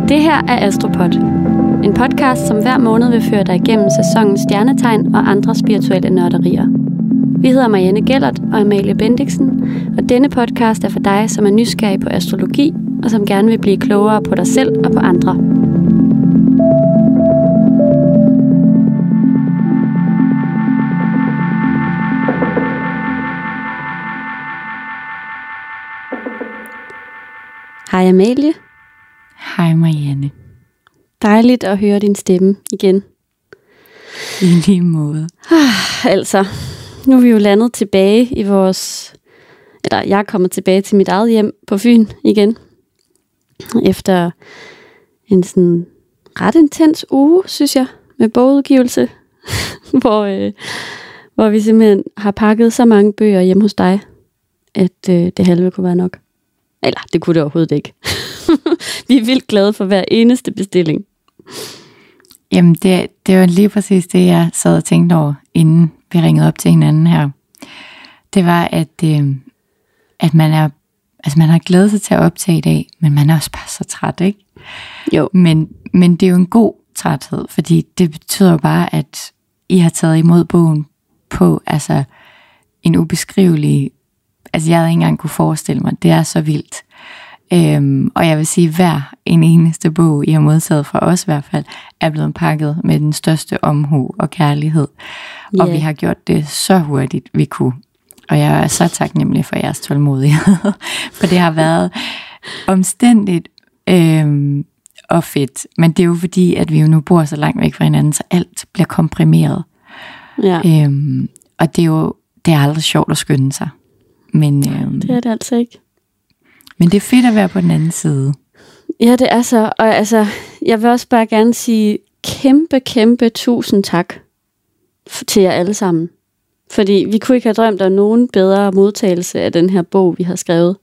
Det her er Astropod. En podcast, som hver måned vil føre dig igennem sæsonens stjernetegn og andre spirituelle nørderier. Vi hedder Marianne Gellert og Amalie Bendiksen, og denne podcast er for dig, som er nysgerrig på astrologi, og som gerne vil blive klogere på dig selv og på andre. Hej Amalie. Hej Marianne. Dejligt at høre din stemme igen. I lige måde. Altså, nu er vi jo landet tilbage i vores... Eller jeg er kommet tilbage til mit eget hjem på Fyn igen. Efter en ret intens uge, synes jeg, med bogudgivelse. hvor vi simpelthen har pakket så mange bøger hjemme hos dig, at det halve kunne være nok. Eller, det kunne det overhovedet ikke. Vi er vildt glade for hver eneste bestilling. Jamen, det var lige præcis det, jeg sad og tænkte over, inden vi ringede op til hinanden her. Det var, at man har glædet sig til at optage i dag, men man er også bare så træt, ikke? Jo. Men det er jo en god træthed, fordi det betyder jo bare, at I har taget imod bogen på en ubeskrivelig... Altså, jeg havde ikke engang kunne forestille mig, det er så vildt. Og jeg vil sige, hver en eneste bog, I har modtaget fra os i hvert fald, er blevet pakket med den største omhu og kærlighed. Yeah. Og vi har gjort det så hurtigt, vi kunne. Og jeg er så taknemmelig for jeres tålmodighed. For det har været omstændigt og fedt. Men det er jo fordi, at vi jo nu bor så langt væk fra hinanden, så alt bliver komprimeret. Ja. Og det er aldrig sjovt at skynde sig. Men, det er det altså ikke. Men det er fedt at være på den anden side. Ja, det er så. Og jeg vil også bare gerne sige kæmpe tusind tak til jer alle sammen. Fordi vi kunne ikke have drømt om nogen bedre modtagelse af den her bog, vi har skrevet.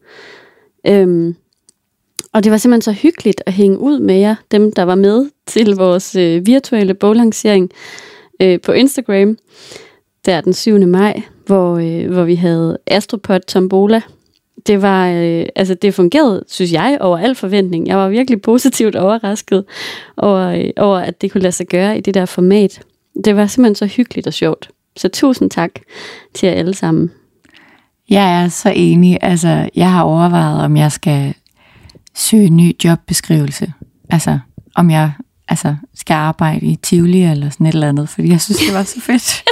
Og det var simpelthen så hyggeligt at hænge ud med jer, dem der var med til vores virtuelle boglancering på Instagram, der den 7. maj, hvor vi havde Astropod Tombola. Det var, det fungerede, synes jeg, over al forventning. Jeg var virkelig positivt overrasket over, at det kunne lade sig gøre i det der format. Det var simpelthen så hyggeligt og sjovt. Så tusind tak til jer alle sammen. Jeg er så enig. Altså, jeg har overvejet, om jeg skal søge en ny jobbeskrivelse. Altså, om jeg skal arbejde i Tivoli eller sådan et eller andet, fordi jeg synes, det var så fedt.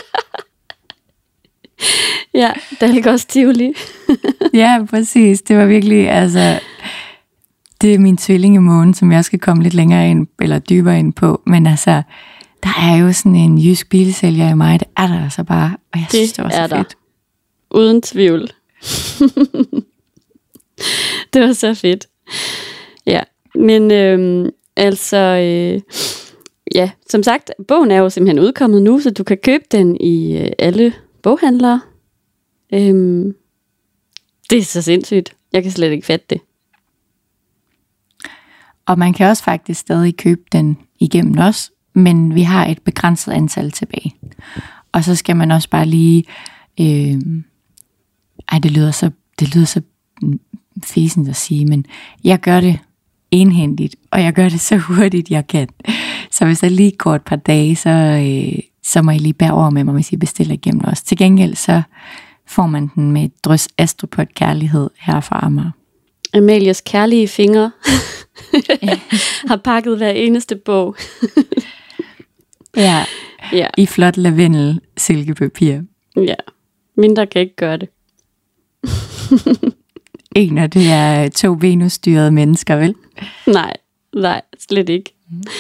Ja, det er også Tivoli. Ja, præcis. Det var virkelig, det er min tvillingemåne, som jeg skal komme lidt længere ind, eller dybere ind på. Men der er jo sådan en jysk bilsælger i mig, det er der altså bare, og jeg synes, det var så fedt. Uden tvivl. Det var så fedt. Ja, men som sagt, bogen er jo simpelthen udkommet nu, så du kan købe den i alle boghandlere. Det er så sindssygt. Jeg kan slet ikke fatte det. Og man kan også faktisk stadig købe den igennem os, men vi har et begrænset antal tilbage. Og så skal man også bare lige... det lyder så fæsent at sige, men jeg gør det enhændigt, og jeg gør det så hurtigt, jeg kan. Så hvis der lige går et par dage, så må I lige bære over med mig, hvis I bestiller igennem os. Til gengæld så får man den med et drøs Astropod kærlighed her fra Amager. Amalies kærlige fingre har pakket hver eneste bog. Ja, i flot lavendel silkepapir. Ja, mindre kan ikke gøre det. Ikke når det er 2 venusstyrede mennesker, vel? Nej, slet ikke.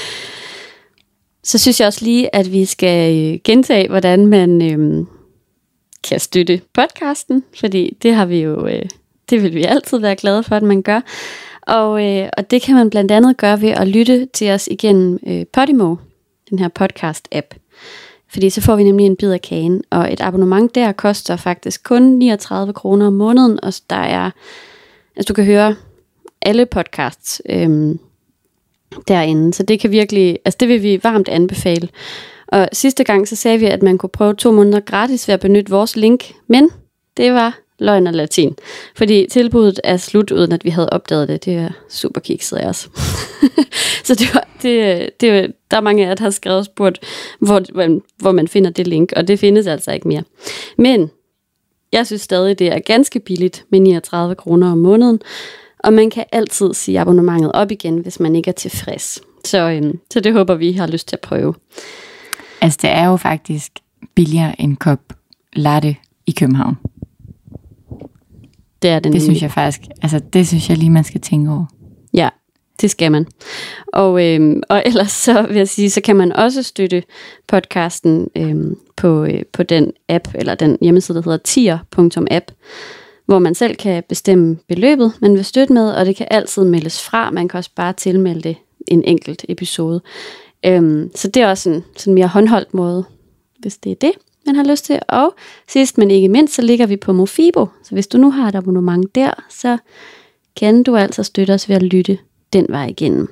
Så synes jeg også lige, at vi skal gentage, hvordan man kan støtte podcasten, fordi det har vi jo, det vil vi altid være glade for, at man gør. Og det kan man blandt andet gøre ved at lytte til os igennem Podimo, den her podcast-app. Fordi så får vi nemlig en bid af kagen, og et abonnement der koster faktisk kun 39 kroner om måneden, og der er, du kan høre alle podcasts derinde, så det kan virkelig, det vil vi varmt anbefale. Og sidste gang så sagde vi, at man kunne prøve 2 måneder gratis ved at benytte vores link, men det var løgn og latin. Fordi tilbuddet er slut, uden at vi havde opdaget det. Det er super kikset af os. Så der er mange af jer, der har skrevet og spurgt, hvor man finder det link, og det findes altså ikke mere. Men jeg synes stadig, det er ganske billigt med 39 kroner om måneden, og man kan altid sige abonnementet op igen, hvis man ikke er tilfreds. Så det håber vi har lyst til at prøve. Altså det er jo faktisk billigere en kop latte i København. Det er det. Det synes jeg faktisk, altså det synes jeg lige, man skal tænke over. Ja, det skal man. Og ellers så vil jeg sige, så kan man også støtte podcasten på den app, eller den hjemmeside, der hedder tier.app, hvor man selv kan bestemme beløbet, man vil støtte med, og det kan altid meldes fra. Man kan også bare tilmelde det en enkelt episode. Så det er også en sådan mere håndholdt måde, hvis det er det, man har lyst til. Og sidst, men ikke mindst, så ligger vi på Mofibo. Så hvis du nu har et abonnement der, så kan du altså støtte os ved at lytte den vej igennem.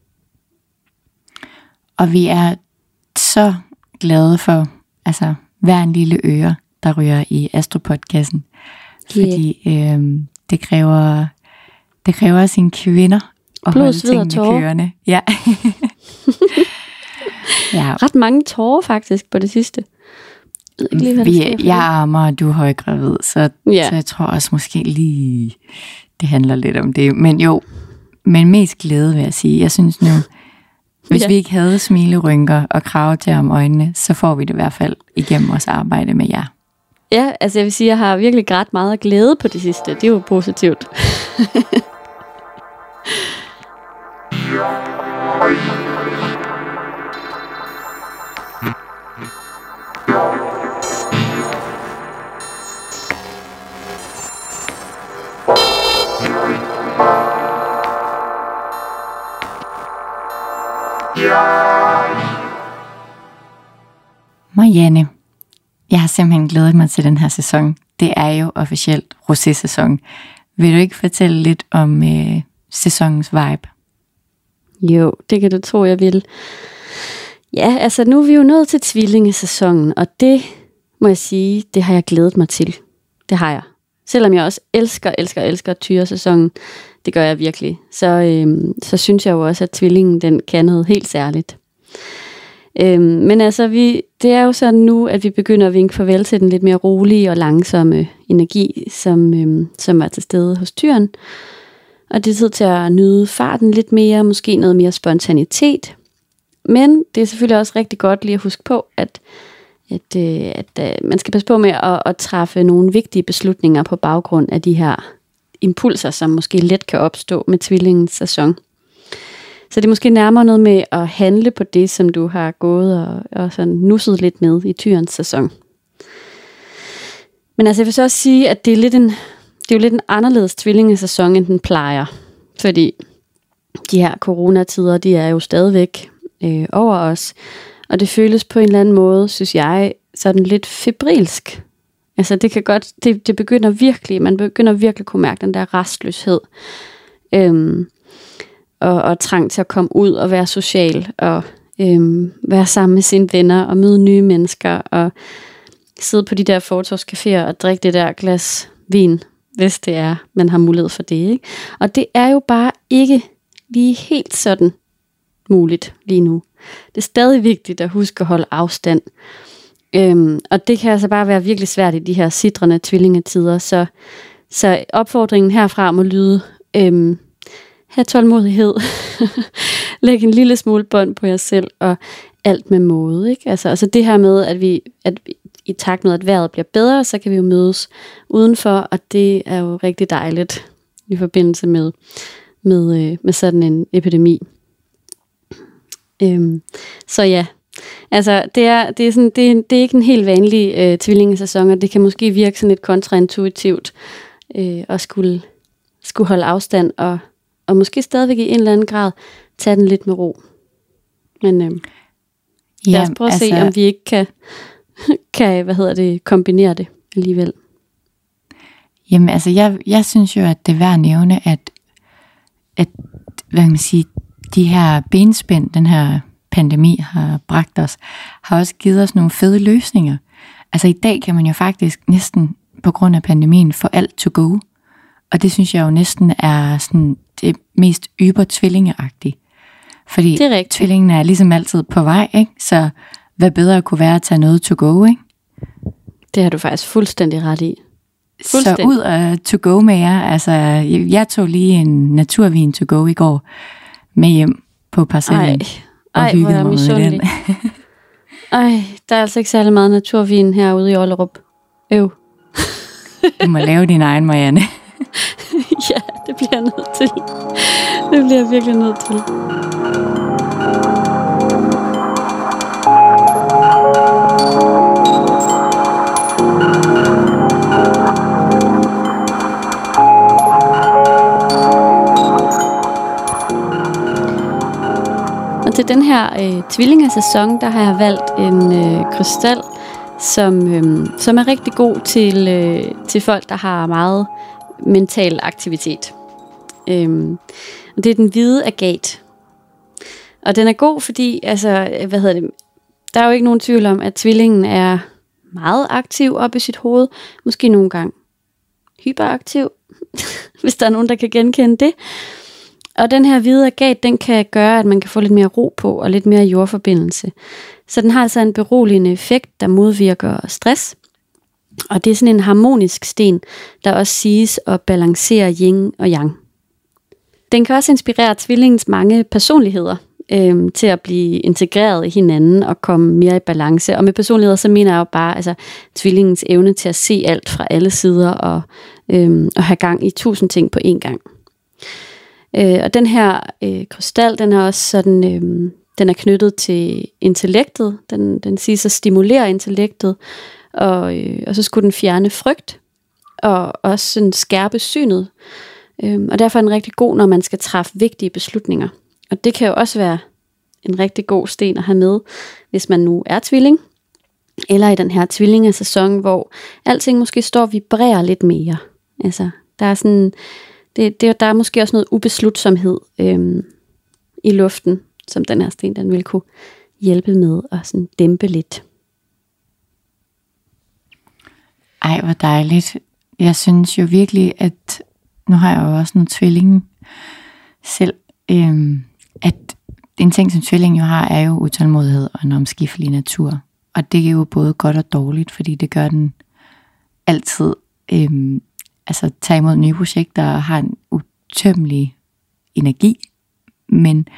Og vi er så glade for hver en lille øre, der ryger i Astropodcasten. Fordi det kræver sine kvinder at holde tingene kørende. Ja. Ja. Ret mange tårer faktisk på det sidste. Jeg er ammer, og du er højgravid, så jeg tror også måske lige, det handler lidt om det. Men jo, men mest glæde vil jeg sige. Jeg synes nu, hvis vi ikke havde smilerynker og kravetæer om øjnene, så får vi det i hvert fald igennem vores arbejde med jer. Ja, altså jeg vil sige, at jeg har virkelig grædt meget glæde på det sidste. Det er jo positivt. Marianne, jeg har simpelthen glædet mig til den her sæson. Det er jo officielt rosé-sæson. Vil du ikke fortælle lidt om sæsonens vibe? Jo, det kan du tro, jeg vil. Ja, altså nu er vi jo nået til tvillingesæsonen, og det må jeg sige, det har jeg glædet mig til. Det har jeg. Selvom jeg også elsker tyresæsonen, det gør jeg virkelig, så synes jeg jo også, at tvillingen den kan noget helt særligt. Men altså, det er jo sådan nu, at vi begynder at vinke farvel til den lidt mere rolige og langsomme energi, som er til stede hos tyren. Og det er tid til at nyde farten lidt mere, måske noget mere spontanitet. Men det er selvfølgelig også rigtig godt lige at huske på, at man skal passe på med at træffe nogle vigtige beslutninger på baggrund af de her impulser, som måske let kan opstå med tvillingens sæson. Så det er måske nærmere noget med at handle på det, som du har gået og sådan nusset lidt med i tyrens sæson. Men altså jeg vil så også sige, at det er jo lidt en anderledes tvillingesæson, end den plejer. Fordi de her coronatider, de er jo stadigvæk over os. Og det føles på en eller anden måde, synes jeg, sådan lidt febrilsk. Altså det kan godt, det begynder virkelig, man begynder virkelig at kunne mærke den der restløshed. Og trang til at komme ud og være social, og være sammen med sine venner, og møde nye mennesker, og sidde på de der fortovscaféer og drikke det der glas vin, hvis det er, man har mulighed for det. Ikke? Og det er jo bare ikke lige helt sådan muligt lige nu. Det er stadig vigtigt at huske at holde afstand. Og det kan altså bare være virkelig svært i de her sitrende tvillingetider. Så opfordringen herfra må lyde, have tålmodighed, læg en lille smule bånd på jer selv, og alt med måde. Ikke? Altså det her med, at vi i takt med, at vejret bliver bedre, så kan vi jo mødes udenfor, og det er jo rigtig dejligt i forbindelse med sådan en epidemi. Så ja, altså det er ikke en helt vanlig tvillingesæson, og det kan måske virke sådan lidt kontraintuitivt at skulle holde afstand og måske stadigvæk i en eller anden grad tage den lidt med ro. Men lad os prøve at se, om vi ikke kan kombinere det alligevel. Jamen altså, jeg synes jo, at det er værd at nævne, at hvad kan man sige, de her benspænd, den her pandemi har bragt os, har også givet os nogle fede løsninger. Altså i dag kan man jo faktisk næsten på grund af pandemien får alt to go. Og det synes jeg jo næsten er sådan det mest tvillingeagtigt. Fordi tvillingen er ligesom altid på vej, ikke? Så hvad bedre kunne være at tage noget to go, ikke? Det har du faktisk fuldstændig ret i. Så ud og to go med jer. Altså, jeg tog lige en naturvin to go i går med hjem på parcellen. Ej, hvor er jeg misundelig. Ej, der er altså ikke særlig meget naturvin herude i Ollerup. Du må lave din egen, Marianne. Ja, det bliver jeg nødt til. Det bliver jeg virkelig nødt til. Og til den her tvillingesæson, der har jeg valgt en krystal, som er rigtig god til folk, der har meget mental aktivitet. Og det er den hvide agat. Og den er god, fordi der er jo ikke nogen tvivl om, at tvillingen er meget aktiv op i sit hoved. Måske nogle gange hyperaktiv, hvis der er nogen, der kan genkende det. Og den her hvide agat, den kan gøre, at man kan få lidt mere ro på og lidt mere jordforbindelse. Så den har altså en beroligende effekt, der modvirker stress. Og det er sådan en harmonisk sten, der også siges at balancere yin og yang. Den kan også inspirere tvillingens mange personligheder til at blive integreret i hinanden og komme mere i balance. Og med personligheder, så mener jeg jo bare tvillingens evne til at se alt fra alle sider og have gang i 1000 ting på én gang. Og den her krystal, den er også sådan, den er knyttet til intellektet. Den siges at stimulere intellektet, og så skulle den fjerne frygt, og også sådan skærpe synet. Og derfor er den rigtig god, når man skal træffe vigtige beslutninger. Og det kan jo også være en rigtig god sten at have med, hvis man nu er tvilling, eller i den her tvillingesæson, hvor alting måske står og vibrerer lidt mere. Altså, der er sådan, der er måske også noget ubeslutsomhed i luften, som den her sten, den vil kunne hjælpe med at sådan dæmpe lidt. Ej, hvor dejligt. Jeg synes jo virkelig, at nu har jeg jo også nogle tvillinge selv, at en ting, som tvillingen jo har, er jo utålmodighed og en omskiftelig natur. Og det er jo både godt og dårligt, fordi det gør den altid, tage imod nye projekter og har en utømmelig energi. Men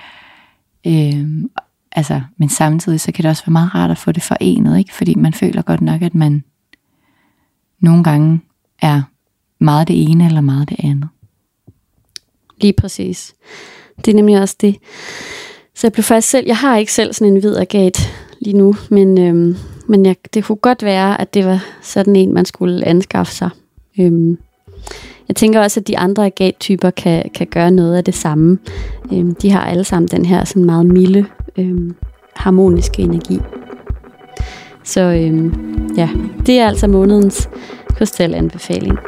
samtidig så kan det også være meget rart at få det forenet, ikke? Fordi man føler godt nok, at man nogle gange er meget det ene eller meget det andet. Lige præcis. Det er nemlig også det. Så jeg blev faktisk selv, jeg har ikke selv sådan en hvid agat lige nu, men det kunne godt være, at det var sådan en, man skulle anskaffe sig. Jeg tænker også, at de andre agattyper kan gøre noget af det samme. De har alle sammen den her sådan meget milde, harmoniske energi. Så det er altså månedens krystalanbefaling.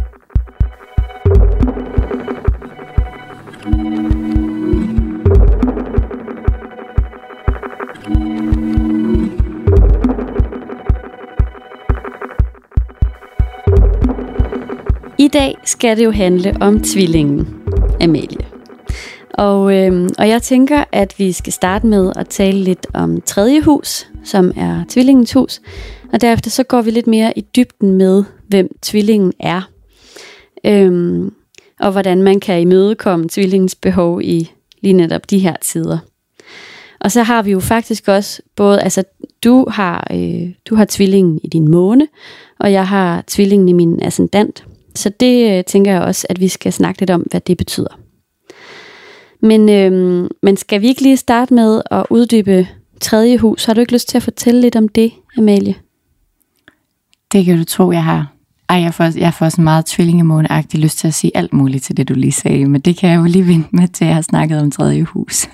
I dag skal det jo handle om tvillingen, Amalie. Og jeg tænker, at vi skal starte med at tale lidt om tredje hus, som er tvillingens hus. Og derefter så går vi lidt mere i dybden med, hvem tvillingen er. Og hvordan man kan imødekomme tvillingens behov i lige netop de her tider. Og så har vi jo faktisk også både, du har tvillingen i din måne, og jeg har tvillingen i min ascendant. Så det tænker jeg også, at vi skal snakke lidt om, hvad det betyder. Men skal vi ikke lige starte med at uddybe tredje hus? Har du ikke lyst til at fortælle lidt om det, Amalie? Det kan du tro, jeg har. Jeg får sådan meget tvillingemåneagtigt lyst til at sige alt muligt til det, du lige sagde. Men det kan jeg jo lige vente med til, at jeg har snakket om tredje hus.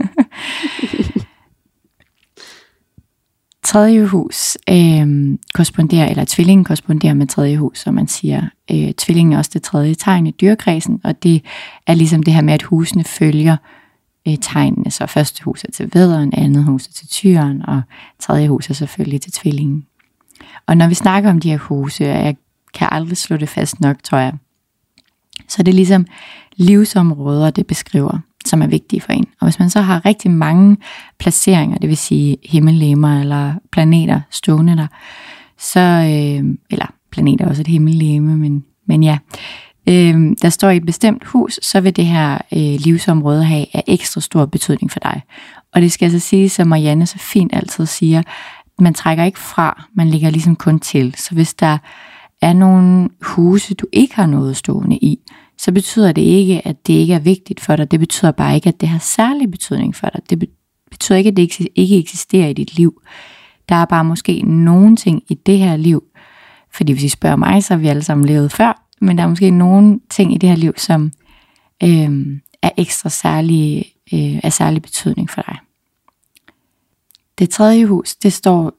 Tredje hus tvillingen korresponderer med tredje hus, som man siger. Tvillingen er også det tredje tegn i dyrekredsen, og det er ligesom det her med, at husene følger tegnene. Så første hus er til vædderen, andet hus er til tyren, og tredje hus er selvfølgelig til tvillingen. Og når vi snakker om de her huse, og jeg kan aldrig slå det fast nok, tror jeg. Så det er ligesom livsområder, det beskriver, som er vigtige for en. Og hvis man så har rigtig mange placeringer, det vil sige himmellegemer eller planeter stående der, så, eller planeter er også et himmellegeme, men ja, der står i et bestemt hus, så vil det her livsområde have ekstra stor betydning for dig. Og det skal altså sige, som Marianne så fint altid siger, man trækker ikke fra, man lægger ligesom kun til. Så hvis der er nogle huse, du ikke har noget stående i, så betyder det ikke, at det ikke er vigtigt for dig. Det betyder bare ikke, at det har særlig betydning for dig. Det betyder ikke, at det ikke eksisterer i dit liv. Der er bare måske nogle ting i det her liv, fordi hvis I spørger mig, så har vi alle sammen levet før, men der er måske nogle ting i det her liv, som er ekstra af særlig betydning for dig. Det tredje hus, det står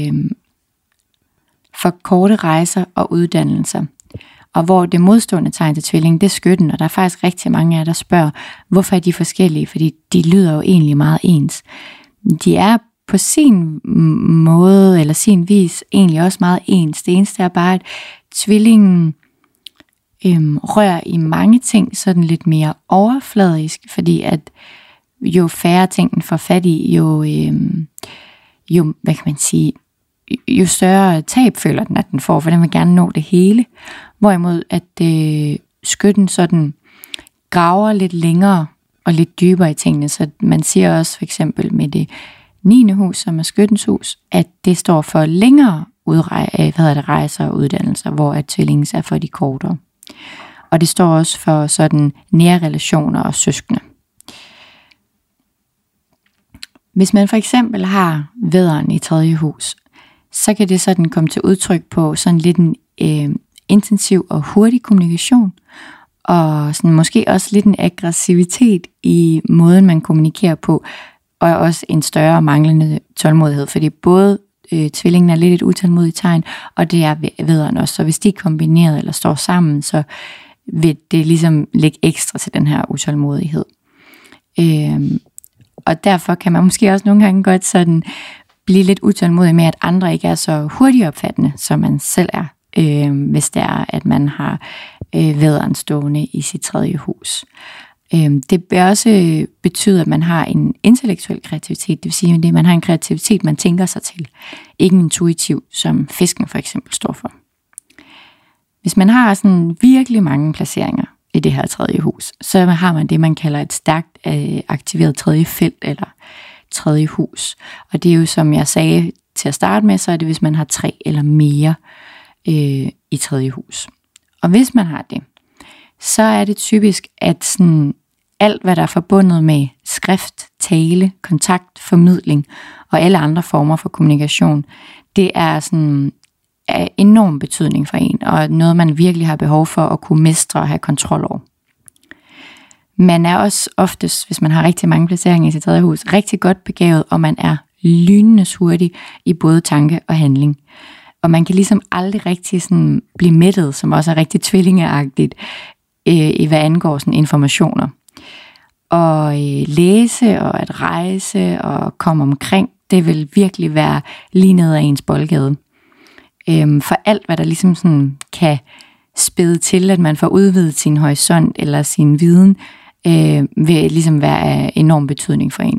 for korte rejser og uddannelser. Og hvor det modstående tegn til tvilling, det er skytten, og der er faktisk rigtig mange af jer, der spørger, hvorfor er de forskellige, fordi de lyder jo egentlig meget ens. De er på sin måde, eller sin vis, egentlig også meget ens. Det eneste er bare, at tvillingen rører i mange ting sådan lidt mere overfladisk, fordi at jo færre ting den får fat i, jo hvad kan man sige, jo større tab føler den, at den får, for den vil gerne nå det hele. Hvorimod at skytten sådan graver lidt længere og lidt dybere i tingene, så man siger også for eksempel med det 9. hus, som er skyttens hus, at det står for længere rejser og uddannelser, hvor at tvillingen er for de kortere. Og det står også for sådan nære relationer og søskende. Hvis man for eksempel har vædderen i 3. hus, så kan det sådan komme til udtryk på sådan lidt en intensiv og hurtig kommunikation, og sådan måske også lidt en aggressivitet i måden, man kommunikerer på, og også en større manglende tålmodighed, fordi både tvillingen er lidt et utålmodigt tegn, og det er vædderen også. Så hvis de er kombineret eller står sammen, så vil det ligesom lægge ekstra til den her utålmodighed. Og derfor kan man måske også nogle gange godt sådan blive lidt utålmodig med, at andre ikke er så hurtigt opfattende, som man selv er, hvis det er, at man har vædderen stående i sit 3. hus. Det vil også betyde, at man har en intellektuel kreativitet, det vil sige, at man har en kreativitet, man tænker sig til, ikke intuitiv, som fisken for eksempel står for. Hvis man har sådan virkelig mange placeringer i det her 3. hus, så har man det, man kalder et stærkt aktiveret 3. felt, eller 3. hus. Og det er jo, som jeg sagde til at starte med, så er det, hvis man har 3 eller mere i 3. hus. Og hvis man har det, så er det typisk, at sådan alt, hvad der er forbundet med skrift, tale, kontakt, formidling og alle andre former for kommunikation, det er sådan af enorm betydning for en, og noget, man virkelig har behov for at kunne mestre og have kontrol over. Man er også oftest, hvis man har rigtig mange placeringer i sit 3. hus, rigtig godt begavet, og man er lynende hurtig i både tanke og handling. Og man kan ligesom aldrig rigtig sådan blive mættet, som også er rigtig tvillingeagtigt, i hvad angår sådan informationer. Og læse og at rejse og komme omkring, det vil virkelig være lige ned ad ens boldgade. For alt, hvad der ligesom sådan kan spæde til, at man får udvidet sin horisont eller sin viden, vil ligesom være af enorm betydning for en.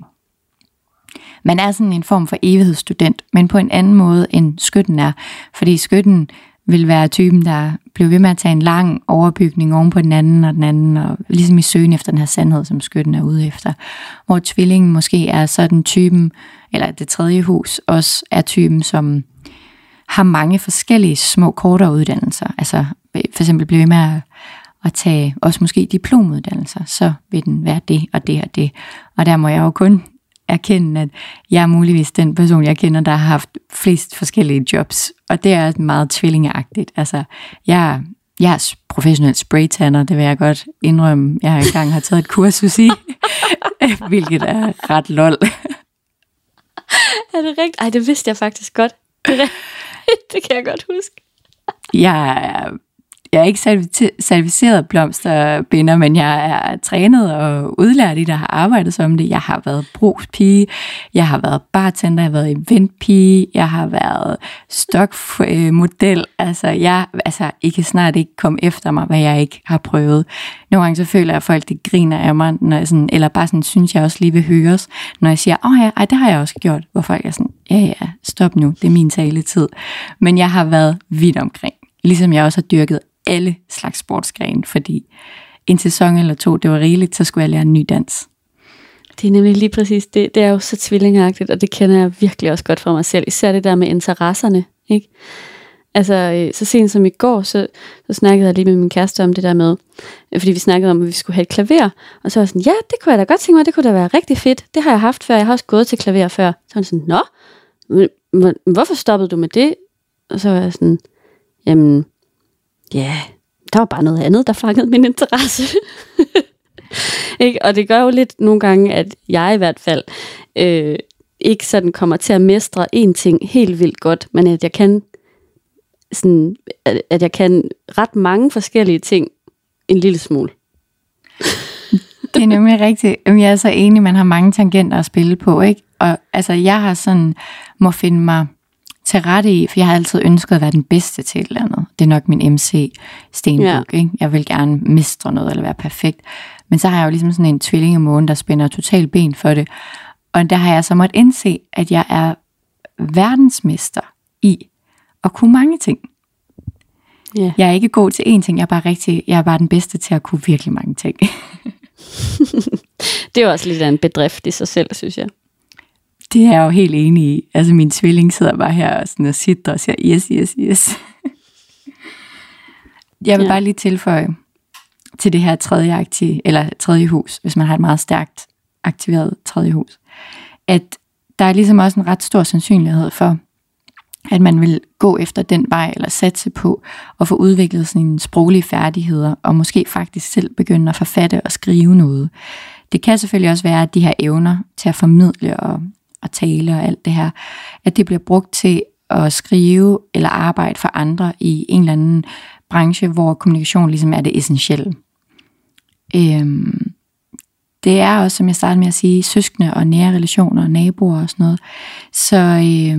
Man er sådan en form for evighedsstudent, men på en anden måde end skytten er, fordi skytten vil være typen, der bliver ved med at tage en lang overbygning oven på den anden, og ligesom i søgen efter den her sandhed, som skytten er ude efter. Hvor tvillingen måske er sådan typen, eller det 3. hus også er typen, som har mange forskellige små, kortere uddannelser. Altså for eksempel bliver ved med at tage også måske diplomuddannelser, så vil den være det og det og det. Og der må jeg jo kun erkende, at jeg er muligvis den person, jeg kender, der har haft flest forskellige jobs. Og det er meget tvillingeagtigt. Altså, jeg er professionel spraytanner, det vil jeg godt indrømme. Jeg har engang har taget et kursus i, hvilket er ret lol. Er det rigtigt? Ej, det vidste jeg faktisk godt. Det kan jeg godt huske. Jeg er Jeg er ikke certificeret blomsterbinder, men jeg er trænet og udlært i det, og har arbejdet som det. Jeg har været brugspige, jeg har været bartender, jeg har været eventpige, jeg har været stokmodel. I kan snart ikke komme efter mig, hvad jeg ikke har prøvet. Nogle gange så føler jeg, at folk de griner af mig, når jeg sådan, eller bare sådan, synes jeg også lige vil høres, når jeg siger, det har jeg også gjort, hvor folk er sådan, ja, stop nu, det er min taletid. Men jeg har været vidt omkring, ligesom jeg også har dyrket alle slags sportsgrene, fordi en sæson eller 2, det var rigeligt, så skulle jeg lære en ny dans. Det er nemlig lige præcis det. Det er jo så tvillingagtigt, og det kender jeg virkelig også godt fra mig selv. Især det der med interesserne, ikke? Altså, så sent som i går, så snakkede jeg lige med min kæreste om det der med, fordi vi snakkede om, at vi skulle have et klaver, og så var jeg sådan, ja, det kunne jeg da godt tænke mig, det kunne da være rigtig fedt. Det har jeg haft før, jeg har også gået til klaver før. Så var jeg sådan, nå, men hvorfor stoppede du med det? Og så var jeg sådan, jamen, ja, der var bare noget andet, der fangede min interesse. Ikke? Og det gør jo lidt nogle gange, at jeg i hvert fald ikke sådan kommer til at mestre en ting helt vildt godt, men at jeg kan ret mange forskellige ting en lille smule. Det er nemlig rigtigt. Jeg er så enig, man har mange tangenter at spille på, ikke? Og altså, jeg har sådan, må finde mig til rette i, for jeg har altid ønsket at være den bedste til et eller andet. Det er nok min MC-stenbog, ikke? Jeg vil gerne mestre noget, eller være perfekt. Men så har jeg jo ligesom sådan en tvillingemåne, der spænder totalt ben for det. Og der har jeg så måttet indse, at jeg er verdensmester i at kunne mange ting. Yeah. Jeg er ikke god til én ting, jeg er bare den bedste til at kunne virkelig mange ting. Det er jo også lidt af en bedrift i sig selv, synes jeg. Det er jeg jo helt enig i. Altså min tvilling sidder bare her og, sådan og sidder og siger, yes. Jeg vil bare lige tilføje til det her tredje hus, hvis man har et meget stærkt aktiveret tredje hus, at der er ligesom også en ret stor sandsynlighed for, at man vil gå efter den vej, eller satse på, at få udviklet sine sproglige færdigheder, og måske faktisk selv begynde at forfatte og skrive noget. Det kan selvfølgelig også være, at de her evner til at formidle og tale og alt det her, at det bliver brugt til at skrive eller arbejde for andre i en eller anden branche, hvor kommunikation ligesom er det essentielle. Det er også, som jeg startede med at sige, søskende og nære relationer og naboer og sådan noget. Så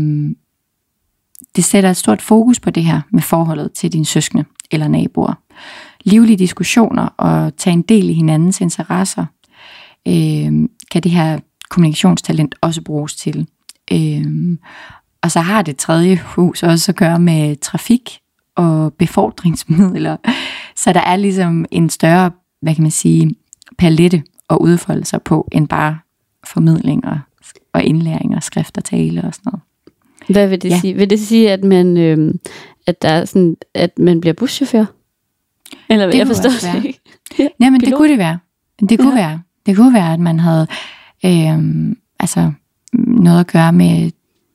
det sætter et stort fokus på det her med forholdet til dine søskende eller naboer. Livlige diskussioner og tage en del i hinandens interesser kan det her kommunikationstalent også bruges til. Og så har det tredje hus også at gøre med trafik og befordringsmidler. Så der er ligesom en større, palette at udfolde sig på, end bare formidling og indlæring og skrift og tale og sådan noget. Hvad vil det sige? Vil det sige, at man, at der er sådan, at man bliver buschauffør? Eller hvad? Jeg forstår det ikke. Nej, men det kunne det være. Det kunne være. Det kunne være, at man havde noget at gøre med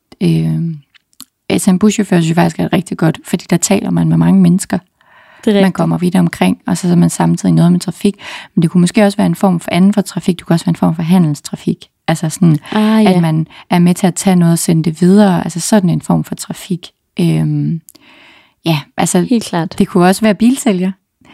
en buschauffør, synes jeg faktisk er rigtig godt, fordi der taler man med mange mennesker. Man kommer vidt omkring, og så er man samtidig noget med trafik. Men det kunne måske også være en form for anden for trafik. Det kunne også være en form for handelstrafik. Altså sådan, at man er med til at tage noget og sende det videre. Altså sådan en form for trafik. Helt klart. Det kunne også være bilsælger.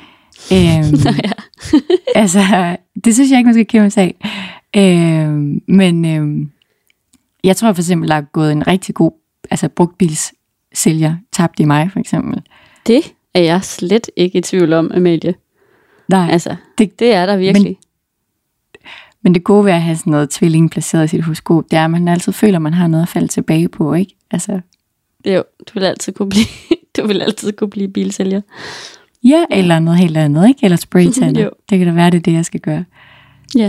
Det synes jeg ikke, man skal kæmpe sig af. Men jeg tror for eksempel, der er gået en rigtig god brugtbilssælger tabt i mig, for eksempel. Det er jeg slet ikke i tvivl om, Amalie. Nej. Altså, det er der virkelig. Men det gode ved at have sådan noget tvilling placeret i sit horoskop, det er, at man altid føler, at man har noget at falde tilbage på, ikke? Altså. Jo, du vil altid kunne blive bilsælger. Ja, eller noget helt andet, ikke? Eller spraytanner. Det kan da være, det jeg skal gøre. Ja.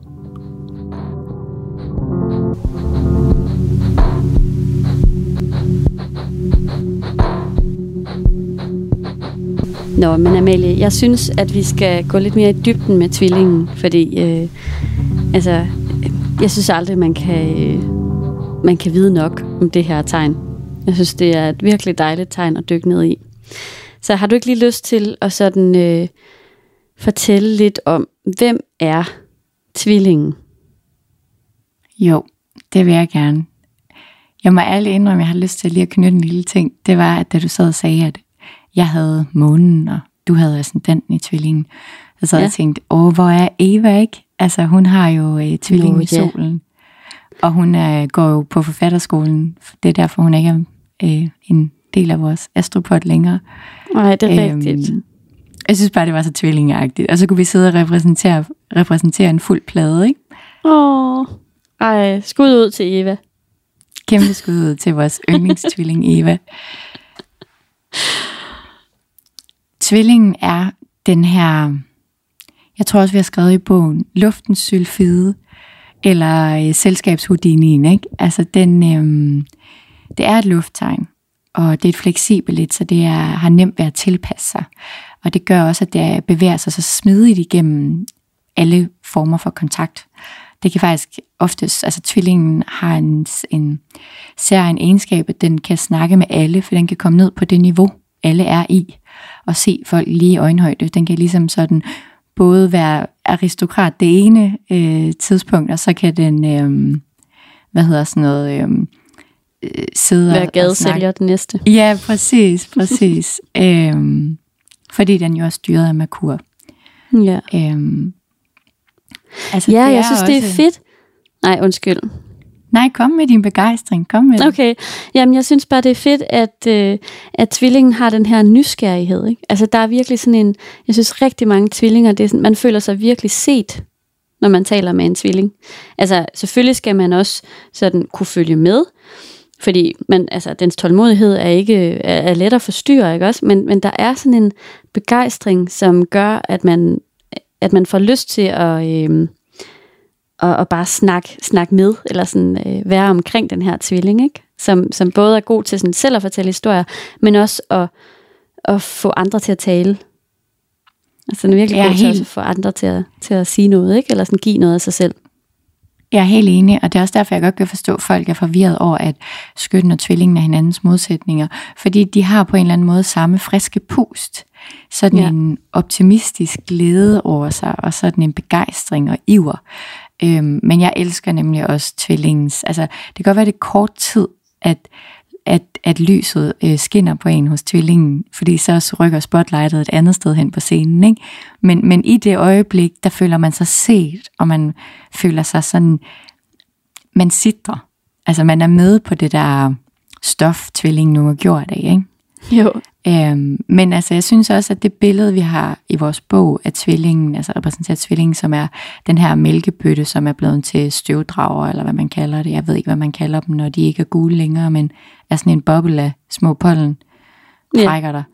Nå, men Amalie, jeg synes, at vi skal gå lidt mere i dybden med tvillingen, fordi jeg synes aldrig, man kan vide nok om det her tegn. Jeg synes, det er et virkelig dejligt tegn at dykke ned i. Så har du ikke lige lyst til at sådan fortælle lidt om, hvem er tvillingen? Jo, det vil jeg gerne. Jeg må ærligt indrømme, at jeg har lyst til lige at knytte en lille ting. Det var, at da du sad og sagde, at jeg havde månen og du havde ascendenten i tvillingen. Så jeg tænkte, hvor er Eva, ikke? Altså hun har jo tvillingen i solen. Og hun går jo på forfatterskolen. Det er derfor, hun ikke er en del af vores astropod længere. Nej, det er rigtigt. Jeg synes bare, det var så tvillingagtigt. Og så kunne vi sidde og repræsentere en fuld plade, ikke? Skud ud til Eva. Kæmpe skud ud til vores yndlingstvilling Eva. Tvillingen er den her, jeg tror også, vi har skrevet i bogen, luftens sylfide, eller selskabshoudinien, ikke? Altså det er et lufttegn, og det er et fleksibelt lidt, så det har nemt ved at tilpasse sig. Og det gør også, at det bevæger sig så smidigt igennem alle former for kontakt. Det kan faktisk oftest, altså tvillingen har en særlig egenskab, at den kan snakke med alle, for den kan komme ned på det niveau, alle er i, og se folk lige i øjenhøjde. Den kan ligesom sådan både være aristokrat det ene tidspunkt, og så kan den, sidde være gadesælger det næste. Ja, præcis. Fordi den jo er styret af Merkur. Ja. Jeg synes, det er fedt. Nej, undskyld. Nej, kom med din begejstring. Kom med okay. Jamen, jeg synes bare, det er fedt, at tvillingen har den her nysgerrighed. Ikke? Altså, der er virkelig sådan en... Jeg synes, rigtig mange tvillinger, det er sådan, man føler sig virkelig set, når man taler med en tvilling. Altså, selvfølgelig skal man også sådan kunne følge med, fordi dens tålmodighed er let at forstyrre, ikke også? Men der er sådan en begejstring, som gør, at man får lyst til at bare snakke med, eller sådan være omkring den her tvilling, ikke? Som både er god til sådan selv at fortælle historier, men også at få andre til at tale. Altså den er virkelig god til at få andre til at sige noget, ikke? Eller sådan give noget af sig selv. Jeg er helt enig, og det er også derfor, jeg godt kan forstå, at folk er forvirret over, at skytten og tvillingen er hinandens modsætninger. Fordi de har på en eller anden måde samme friske pust. Sådan en optimistisk glæde over sig, og sådan en begejstring og iver. Men jeg elsker nemlig også tvillingens. Altså, det kan godt være, det er kort tid, at lyset skinner på en hos tvillingen, fordi så rykker spotlightet et andet sted hen på scenen, ikke? Men i det øjeblik, der føler man sig set, og man føler sig sådan, man sidder. Altså, man er med på det der stof, tvillingen nu har gjort af, ikke? Jo. Men altså, jeg synes også, at det billede, vi har i vores bog af tvillingen, altså repræsenterer tvillingen, som er den her mælkebøtte, som er blevet til støvdrager, eller hvad man kalder det. Jeg ved ikke, hvad man kalder dem, når de ikke er gule længere, men er sådan en boble af små pollen, frækker der.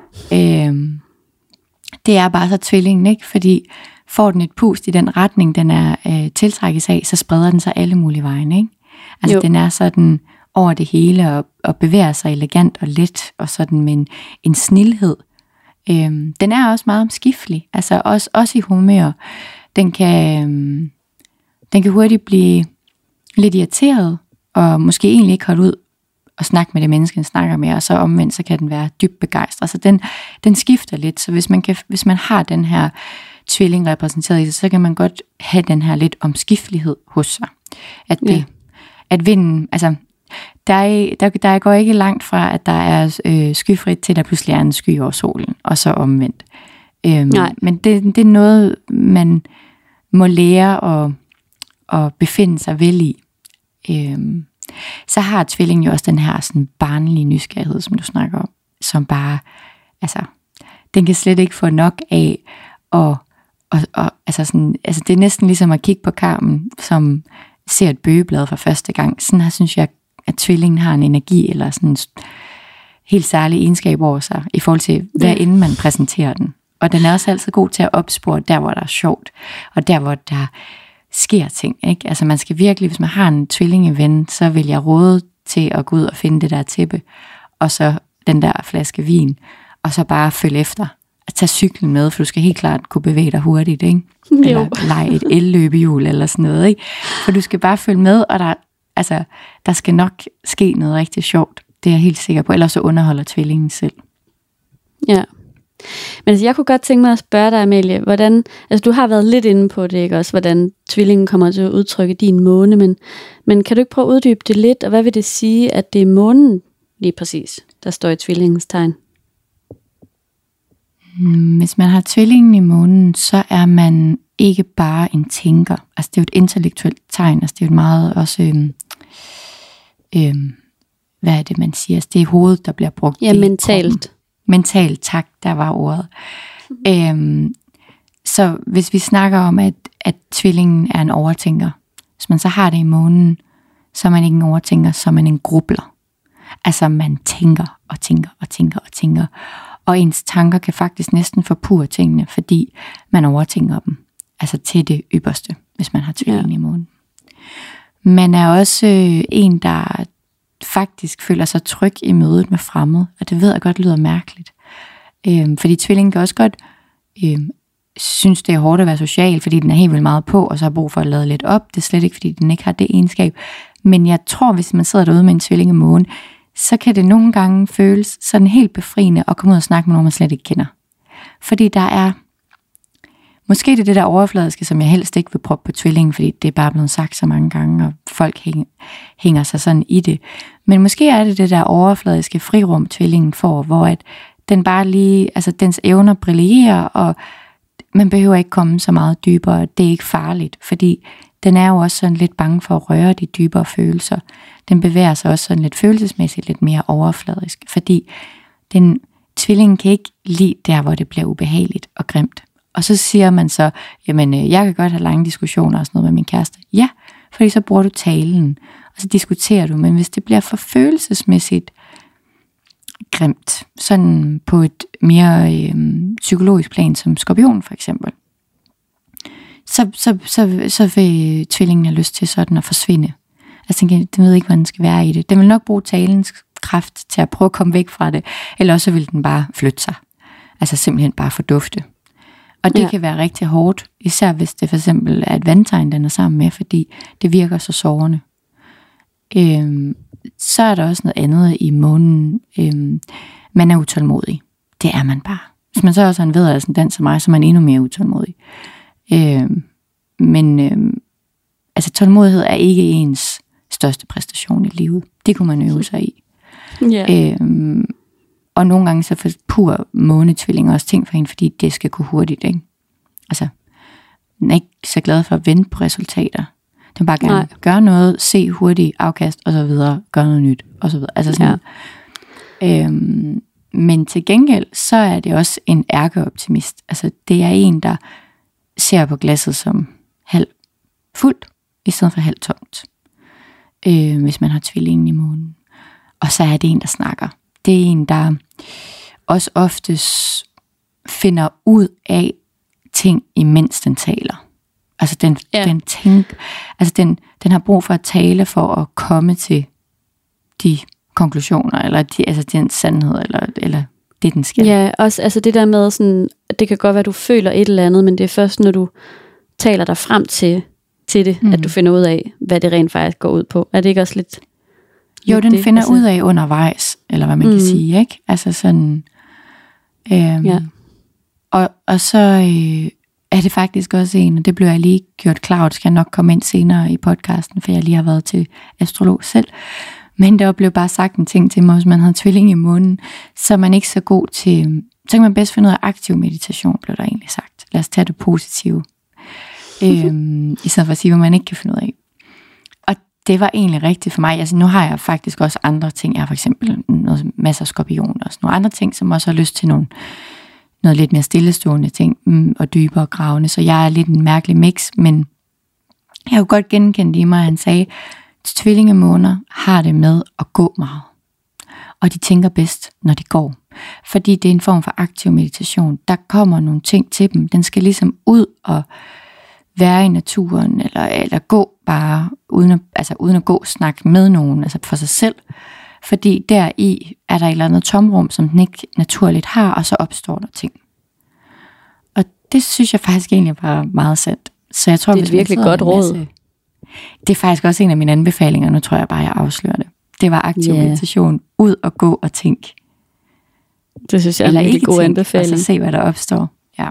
Det er bare så tvillingen, ikke? Fordi får den et pust i den retning, den er tiltrækkes af, så spreder den sig alle mulige vejen, ikke? Altså, den er sådan over det hele, og bevæger sig elegant og let, og sådan med en snilhed. Den er også meget omskiftelig, altså også i humør. Den kan hurtigt blive lidt irriteret, og måske egentlig ikke holde ud og snakke med det menneske, den snakker med, og så omvendt, så kan den være dybt begejstret. Så den skifter lidt, så hvis man har den her tvilling repræsenteret i sig, så kan man godt have den her lidt omskiftelighed hos sig. At vinden, altså der går ikke langt fra, at der er skyfrit, til der pludselig er en sky over solen, og så omvendt. Men det er noget, man må lære at befinde sig vel i. Så har tvillingen jo også den her sådan barnlige nysgerrighed, som du snakker om, som bare, altså, den kan slet ikke få nok af, og det er næsten ligesom at kigge på Carmen, som ser et bøgeblad for første gang. Sådan her synes jeg, at tvillingen har en energi, eller sådan en helt særlig egenskab over sig, i forhold til, hvad inden man præsenterer den. Og den er også altid god til at opspore der, hvor der er sjovt, og der, hvor der sker ting, ikke? Altså man skal virkelig, hvis man har en tvillingeven, så vil jeg råde til at gå ud og finde det der tæppe, og så den der flaske vin, og så bare følge efter. At tage cyklen med, for du skal helt klart kunne bevæge dig hurtigt, ikke? Eller lege et elløbehjul eller sådan noget, ikke? For du skal bare følge med, og der skal nok ske noget rigtig sjovt. Det er jeg helt sikker på, ellers så underholder tvillingen selv. Ja. Men altså, jeg kunne godt tænke mig at spørge dig, Amalie, hvordan, altså du har været lidt inde på det, ikke også, hvordan tvillingen kommer til at udtrykke din måne, men kan du ikke prøve at uddybe det lidt, og hvad vil det sige, at det er månen lige præcis, der står i tvillingens tegn? Hvis man har tvillingen i månen, så er man ikke bare en tænker. Altså det er jo et intellektuelt tegn. Altså det er jo et meget også... hvad er det, man siger? Altså, det er hovedet, der bliver brugt. Ja, mentalt. Mentalt, tak, der var ordet. Så hvis vi snakker om, at tvillingen er en overtænker, hvis man så har det i månen, så er man ikke en overtænker, så er man en grubler. Altså man tænker og tænker og tænker og tænker. Og ens tanker kan faktisk næsten forpurre tingene, fordi man overtænker dem. Altså til det ypperste, hvis man har tvillingen i månen. Man er også en, der faktisk føler sig tryg i mødet med fremmede, og det ved jeg godt lyder mærkeligt. Fordi tvillingen kan også godt synes, det er hårdt at være social, fordi den er helt vildt meget på, og så har brug for at lade lidt op. Det er slet ikke, fordi den ikke har det egenskab. Men jeg tror, hvis man sidder derude med en tvilling i månen, så kan det nogle gange føles sådan helt befriende at komme ud og snakke med nogen, man slet ikke kender. Fordi der er, måske det er det der overfladiske, som jeg helst ikke vil proppe på tvillingen, fordi det er bare blevet sagt så mange gange, og folk hænger sig sådan i det. Men måske er det det der overfladiske frirum, tvillingen får, hvor at den bare lige, altså dens evner brillerer, og man behøver ikke komme så meget dybere. Det er ikke farligt, fordi den er jo også sådan lidt bange for at røre de dybere følelser. Den bevæger sig også sådan lidt følelsesmæssigt lidt mere overfladisk, fordi den tvillingen kan ikke lide der, hvor det bliver ubehageligt og grimt. Og så siger man så, jamen jeg kan godt have lange diskussioner og sådan noget med min kæreste. Ja, fordi så bruger du talen, og så diskuterer du. Men hvis det bliver for følelsesmæssigt grimt, sådan på et mere psykologisk plan, som skorpion for eksempel, så vil tvillingen have lyst til sådan at forsvinde. Altså den ved ikke, hvordan den skal være i det. Den vil nok bruge talens kraft til at prøve at komme væk fra det, eller også vil den bare flytte sig. Altså simpelthen bare fordufte. Og det kan være rigtig hårdt, især hvis det for eksempel er et vandtegn, den er sammen med, fordi det virker så sårende. Så er der også noget andet i månen. Man er utålmodig. Det er man bare. Hvis man så også har en vædderascendant som mig, så er man endnu mere utålmodig. Men altså tålmodighed er ikke ens største præstation i livet. Det kunne man øve sig i. Yeah. Og nogle gange så forpurer månetvillinger også ting for hende, fordi det skal gå hurtigt, ikke? Altså, den er ikke så glad for at vente på resultater. Den vil bare gerne gøre noget, se hurtigt, afkast, og så videre, gøre noget nyt, og så videre. Altså sådan. Ja. Men til gengæld, så er det også en ærkeoptimist. Altså, det er en, der ser på glasset som halvt fuldt, i stedet for halvt tomt. Hvis man har tvillingen i månen. Og så er det en, der snakker. Det er en, der også oftest finder ud af ting, imens den taler. Altså den tænker, altså den har brug for at tale for at komme til de konklusioner, eller altså den sandhed, eller det, den skal. Ja, også altså det der med sådan, det kan godt være, at du føler et eller andet, men det er først, når du taler dig frem til det, at du finder ud af, hvad det rent faktisk går ud på. Er det ikke også lidt... Jo, den finder ud af undervejs, eller hvad man kan sige, ikke? Altså sådan... Og så er det faktisk også en, og det blev jeg lige gjort klar, og det skal jeg nok komme ind senere i podcasten, for jeg lige har været til astrolog selv. Men der blev bare sagt en ting til mig, hvis man havde tvilling i månen, så er man ikke så god til... Så kan man bedst finde ud af aktiv meditation, blev der egentlig sagt. Lad os tage det positive. I stedet for at sige, hvad man ikke kan finde ud af. Og det var egentlig rigtigt for mig. Altså nu har jeg faktisk også andre ting. Jeg har for eksempel masser af skorpioner og sådan nogle andre ting, som også har lyst til noget lidt mere stillestående ting og dybere gravende. Så jeg er lidt en mærkelig mix, men jeg kunne godt genkende i mig, at han sagde, at tvillingemåner har det med at gå meget. Og de tænker bedst, når de går. Fordi det er en form for aktiv meditation. Der kommer nogle ting til dem. Den skal ligesom ud og være i naturen, eller gå bare, uden at gå snakke med nogen, altså for sig selv. Fordi deri er der et eller andet tomrum, som den ikke naturligt har, og så opstår der ting. Og det synes jeg faktisk egentlig var meget sandt. Så jeg tror, det er et virkelig godt råd. Det er faktisk også en af mine anbefalinger, nu tror jeg bare, jeg afslører det. Det var aktiv meditation, ud og gå og tænk. Det synes jeg er en virkelig god anbefaling. Og så se, hvad der opstår.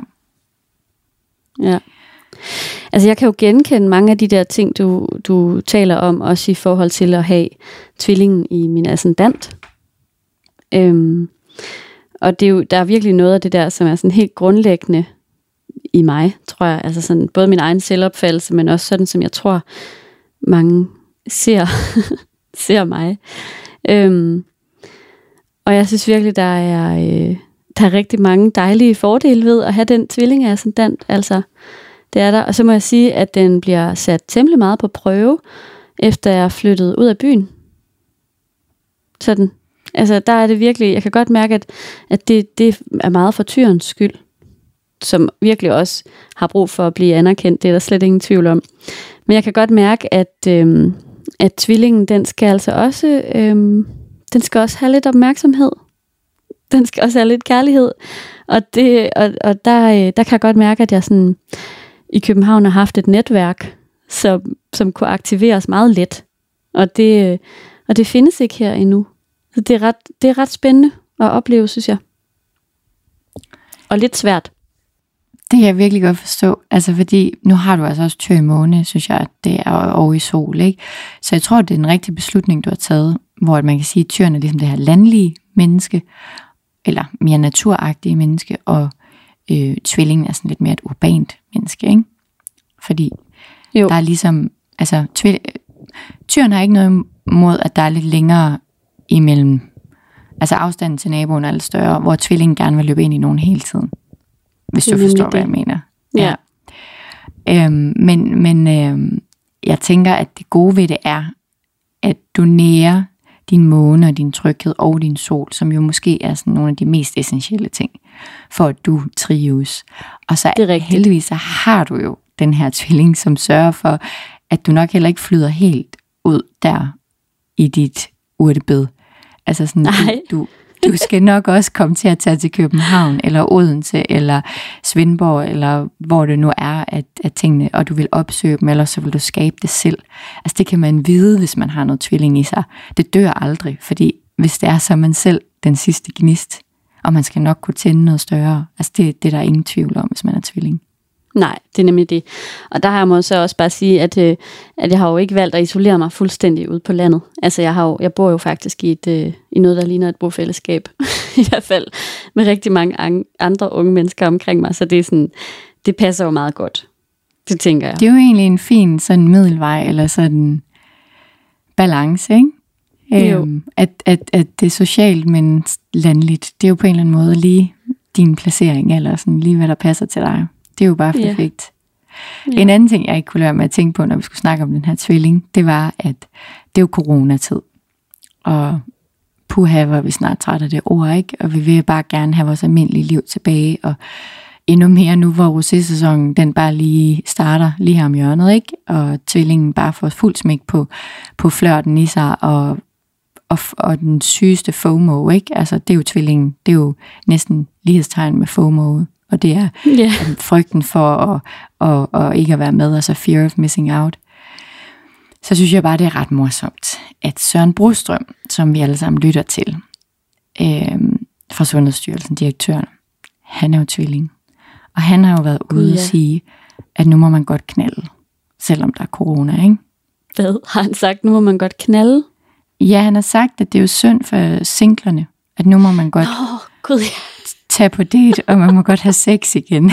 Ja. Altså jeg kan jo genkende mange af de der ting, du taler om, også i forhold til at have tvillingen i min ascendant. Og det er jo, der er virkelig noget af det der, som er sådan helt grundlæggende i mig, tror jeg. Altså sådan, både min egen selvopfattelse, men også sådan, som jeg tror, mange ser mig. Og jeg synes virkelig, der er rigtig mange dejlige fordele ved at have den tvillingeascendant. Altså, det er der. Og så må jeg sige, at den bliver sat temmelig meget på prøve, efter jeg er flyttet ud af byen. Sådan. Altså, der er det virkelig, jeg kan godt mærke, at det er meget for tyrens skyld, som virkelig også har brug for at blive anerkendt. Det er der slet ingen tvivl om. Men jeg kan godt mærke, at tvillingen, den skal altså også, den skal også have lidt opmærksomhed. Den skal også have lidt kærlighed. Og der kan jeg godt mærke, at jeg sådan i København har haft et netværk, som kunne aktiveres meget let. Og det findes ikke her endnu. Så det er ret spændende at opleve, synes jeg. Og lidt svært. Det kan jeg virkelig godt forstå. Altså fordi, nu har du altså også tyr i måne, synes jeg, at det er over i sol, ikke? Så jeg tror, det er en rigtig beslutning, du har taget, hvor man kan sige, at tyren er ligesom det her landlige menneske, eller mere naturagtige menneske, og tvillingen er sådan lidt mere et urbant menneske, ikke? Fordi der er ligesom, altså tyren har ikke noget imod, at der er lidt længere imellem, altså afstanden til naboen er lidt større, hvor tvillingen gerne vil løbe ind i nogen hele tiden. Hvis du forstår, hvad jeg mener. Ja. Men jeg tænker, at det gode ved det er, at du nærer din måne og din tryghed og din sol, som jo måske er sådan nogle af de mest essentielle ting, for at du trives. Og så heldigvis så har du jo den her tvilling, som sørger for, at du nok heller ikke flyder helt ud der i dit urtebed. Altså sådan, du skal nok også komme til at tage til København, eller Odense, eller Svendborg, eller hvor det nu er, at tingene, og du vil opsøge dem, eller så vil du skabe det selv. Altså det kan man vide, hvis man har noget tvilling i sig. Det dør aldrig, fordi hvis det er, så er man selv den sidste gnist, og man skal nok kunne tænde noget større. Altså det er der ingen tvivl om, hvis man er tvilling. Nej, det er nemlig det. Og der har jeg så også bare sige, at jeg har jo ikke valgt at isolere mig fuldstændig ud på landet. Altså jeg bor jo faktisk i noget, der ligner et bofællesskab. I hvert fald med rigtig mange andre unge mennesker omkring mig. Så det er sådan, det passer jo meget godt. Det tænker jeg. Det er jo egentlig en fin sådan middelvej, eller sådan balance, ikke? At det er socialt, men landligt. Det er jo på en eller anden måde lige din placering, eller sådan lige hvad der passer til dig. Det er jo bare perfekt. Yeah. En anden ting, jeg ikke kunne lade med at tænke på, når vi skulle snakke om den her tvilling, det var, at det er jo coronatid. Og puha, hvor vi snart træt af det ord, ikke? Og vi vil bare gerne have vores almindelige liv tilbage, og endnu mere nu, hvor rosé-sæsonen, den bare lige starter lige her om hjørnet, ikke? Og tvillingen bare får fuld smæk på flørten i sig, og den sygeste FOMO, ikke? Altså, det er jo tvillingen, det er jo næsten lighedstegn med FOMO. Og det er frygten for at ikke at være med, altså fear of missing out. Så synes jeg bare, det er ret morsomt, at Søren Brostrøm, som vi alle sammen lytter til, fra Sundhedsstyrelsen, direktøren, han er jo tvilling. Og han har jo været ude at sige, at nu må man godt knalde, selvom der er corona, ikke? Hvad har han sagt? Nu må man godt knalde? Ja, han har sagt, at det er jo synd for singlerne, at nu må man godt tage på date, og man må godt have sex igen.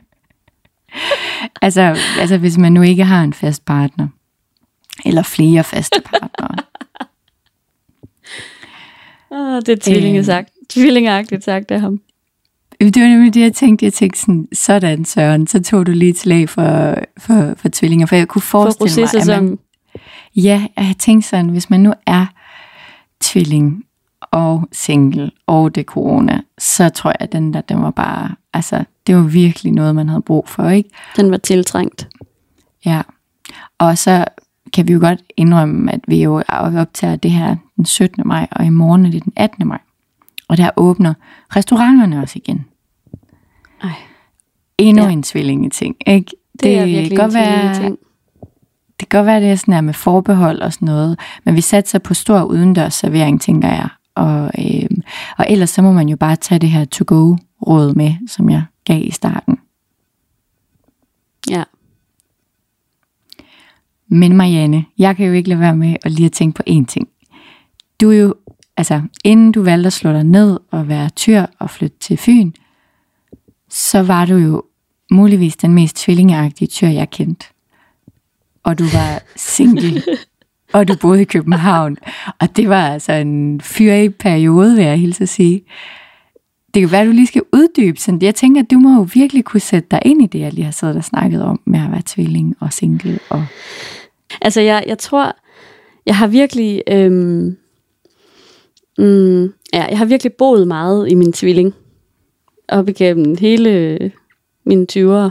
altså hvis man nu ikke har en fast partner, eller flere faste partnere. Det er tvillingeagtigt sagt af ham. Det var nemlig det, jeg tænkte sådan, Søren, så tog du lige et slag for tvillinger, for jeg kunne forestille mig, at man, jeg tænkte sådan, hvis man nu er tvilling, og single, og det corona, så tror jeg, at den var bare, altså, det var virkelig noget, man havde brug for, ikke? Den var tiltrængt. Ja, og så kan vi jo godt indrømme, at vi jo optager det her den 17. maj, og i morgen er det den 18. maj. Og der åbner restauranterne også igen. Endnu en tvillingeting, ikke? Det er virkelig en tvillingeting. Det kan godt være, at det er sådan her med forbehold og sådan noget, men vi satser på stor udendørs servering, tænker jeg. Og ellers så må man jo bare tage det her to-go-råd med, som jeg gav i starten. Ja. Men Marianne, jeg kan jo ikke lade være med at lige at tænke på én ting. Du er jo altså inden du valgte at slå dig ned og være tyr og flytte til Fyn, så var du jo muligvis den mest tvillingeagtige tyr, jeg kendte. Og du var single, og du boede i København. Og det var altså en fyrig periode, vil jeg hilse at sige. Det kan være, at du lige skal uddybe sådan. Jeg tænker, at du må jo virkelig kunne sætte dig ind i det, jeg lige har siddet og snakket om, med at være tvilling og single. Og... Altså, jeg tror, jeg har virkelig... jeg har virkelig boet meget i min tvilling. Op igennem hele mine 20'ere.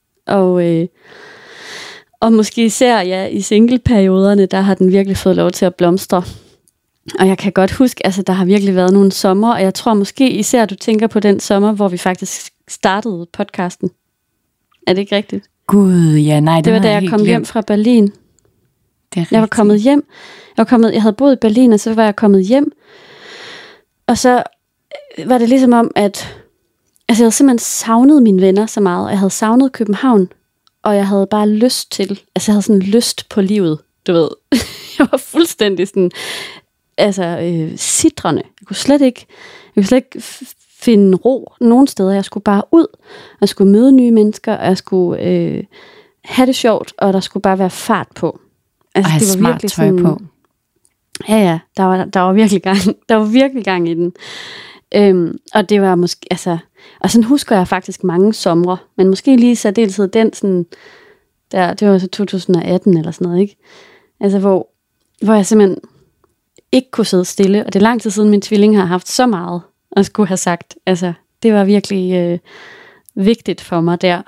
Og måske især i singleperioderne, der har den virkelig fået lov til at blomstre. Og jeg kan godt huske, altså der har virkelig været nogle sommer, og jeg tror måske især, du tænker på den sommer, hvor vi faktisk startede podcasten. Er det ikke rigtigt? Gud, ja, nej. Det var da jeg kom hjem fra Berlin. Det er rigtigt. Jeg var kommet hjem. Jeg havde boet i Berlin, og så var jeg kommet hjem. Og så var det ligesom om, at altså jeg havde simpelthen savnet mine venner så meget, og jeg havde savnet København, og jeg havde bare lyst til, altså jeg havde sådan lyst på livet, du ved. Jeg var fuldstændig sådan, sitrende. Jeg kunne slet ikke finde ro nogen steder. Jeg skulle bare ud, og jeg skulle møde nye mennesker, og jeg skulle have det sjovt, og der skulle bare være fart på. Altså, og have det var smart virkelig tøj sådan, på. Ja, der var virkelig gang. Der var virkelig gang i den. Og det var måske, altså, og sådan husker jeg faktisk mange somre, men måske lige særdeleshed den sådan, det var så 2018 eller sådan noget, ikke? Altså, hvor jeg simpelthen ikke kunne sidde stille, og det er lang tid siden min tvilling har haft så meget at skulle have sagt. Altså, det var virkelig vigtigt for mig der,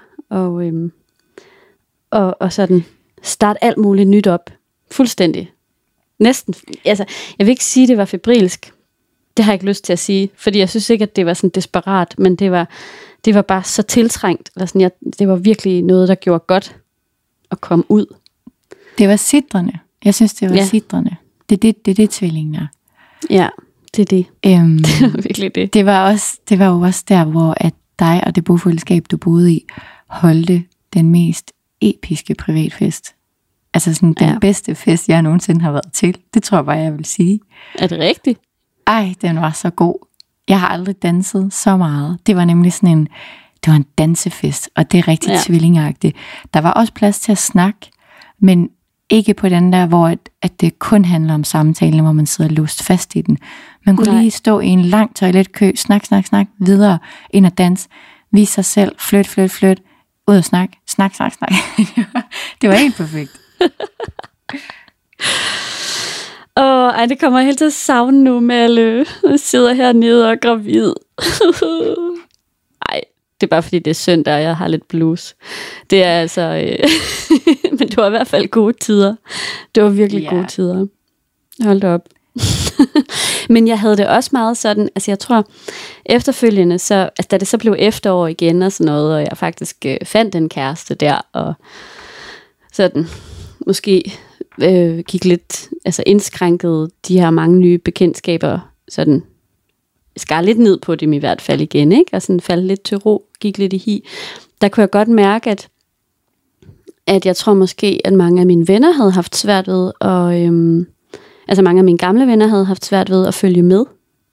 og sådan starte alt muligt nyt op, fuldstændig. Næsten, altså, jeg vil ikke sige, at det var febrilsk. Det har jeg ikke lyst til at sige, fordi jeg synes ikke, at det var sådan desperat, men det var bare så tiltrængt. Eller sådan, det var virkelig noget, der gjorde godt at komme ud. Det var sidrende. Jeg synes, det var sidrende. Det er det tvillingen er. Ja, det er det. Det var virkelig det. Det var jo også der, hvor at dig og det bofællesskab, du boede i, holdte den mest episke privatfest. Altså sådan den bedste fest, jeg nogensinde har været til. Det tror jeg bare, jeg vil sige. Er det rigtigt? Ej, den var så god. Jeg har aldrig danset så meget. Det var nemlig sådan det var en dansefest, og det er rigtig tvillingagtigt. Der var også plads til at snakke, men ikke på den der, hvor at det kun handler om samtalen, hvor man sidder låst fast i den. Man kunne lige stå i en lang toiletkø, snak, videre, ind og dans, vise sig selv, flyt, ud og snak. Det var helt perfekt. Det kommer jeg helt til at savne nu, Malle. Jeg sidder hernede og er gravid. Det er bare fordi det er søndag, og jeg har lidt blues. Det er altså... men det var i hvert fald gode tider. Det var virkelig gode tider. Hold da op. Men jeg havde det også meget sådan, altså jeg tror efterfølgende, så, altså da det så blev efterår igen og sådan noget, og jeg faktisk fandt en kæreste der, og sådan måske gik lidt, altså indskrænkede de her mange nye bekendtskaber, sådan skar lidt ned på dem i hvert fald igen, ikke? Og sådan faldt lidt til ro, gik lidt i hi. Der kunne jeg godt mærke, at jeg tror måske, at mange af mine venner havde haft svært ved, og altså mange af mine gamle venner havde haft svært ved at følge med.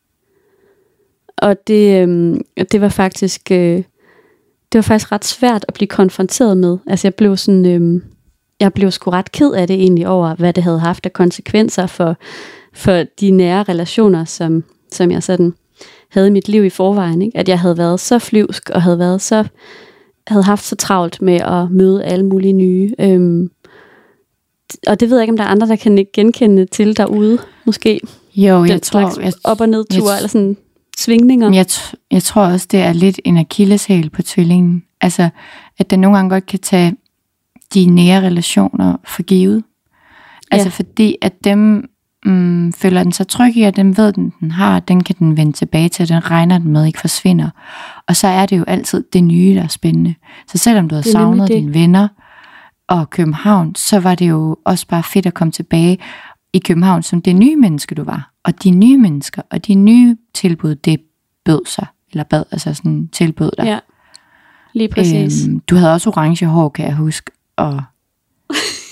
Og det var faktisk ret svært at blive konfronteret med. Altså jeg blev sådan, jeg blev sgu ret ked af det egentlig over, hvad det havde haft af konsekvenser for de nære relationer, som jeg sådan havde i mit liv i forvejen, ikke? At jeg havde været så flyvsk og havde haft så travlt med at møde alle mulige nye. Og det ved jeg ikke, om der er andre, der kan genkende til derude, måske. Jo, jeg tror... op- og nedture, eller sådan svingninger. Jeg tror også, det er lidt en akilleshæl på tvillingen. Altså, at den nogle gange godt kan tage de nære relationer for givet. Altså, fordi at dem føler den så tryg i, at den ved, den har, den kan den vende tilbage til, den regner den med, ikke forsvinder. Og så er det jo altid det nye, der er spændende. Så selvom du har savnet dine venner og København, så var det jo også bare fedt at komme tilbage i København som det nye menneske, du var. Og de nye mennesker, og de nye tilbud, det bød sig, eller bad, altså sådan tilbud dig. Ja, lige præcis. Du havde også orange hår, kan jeg huske, og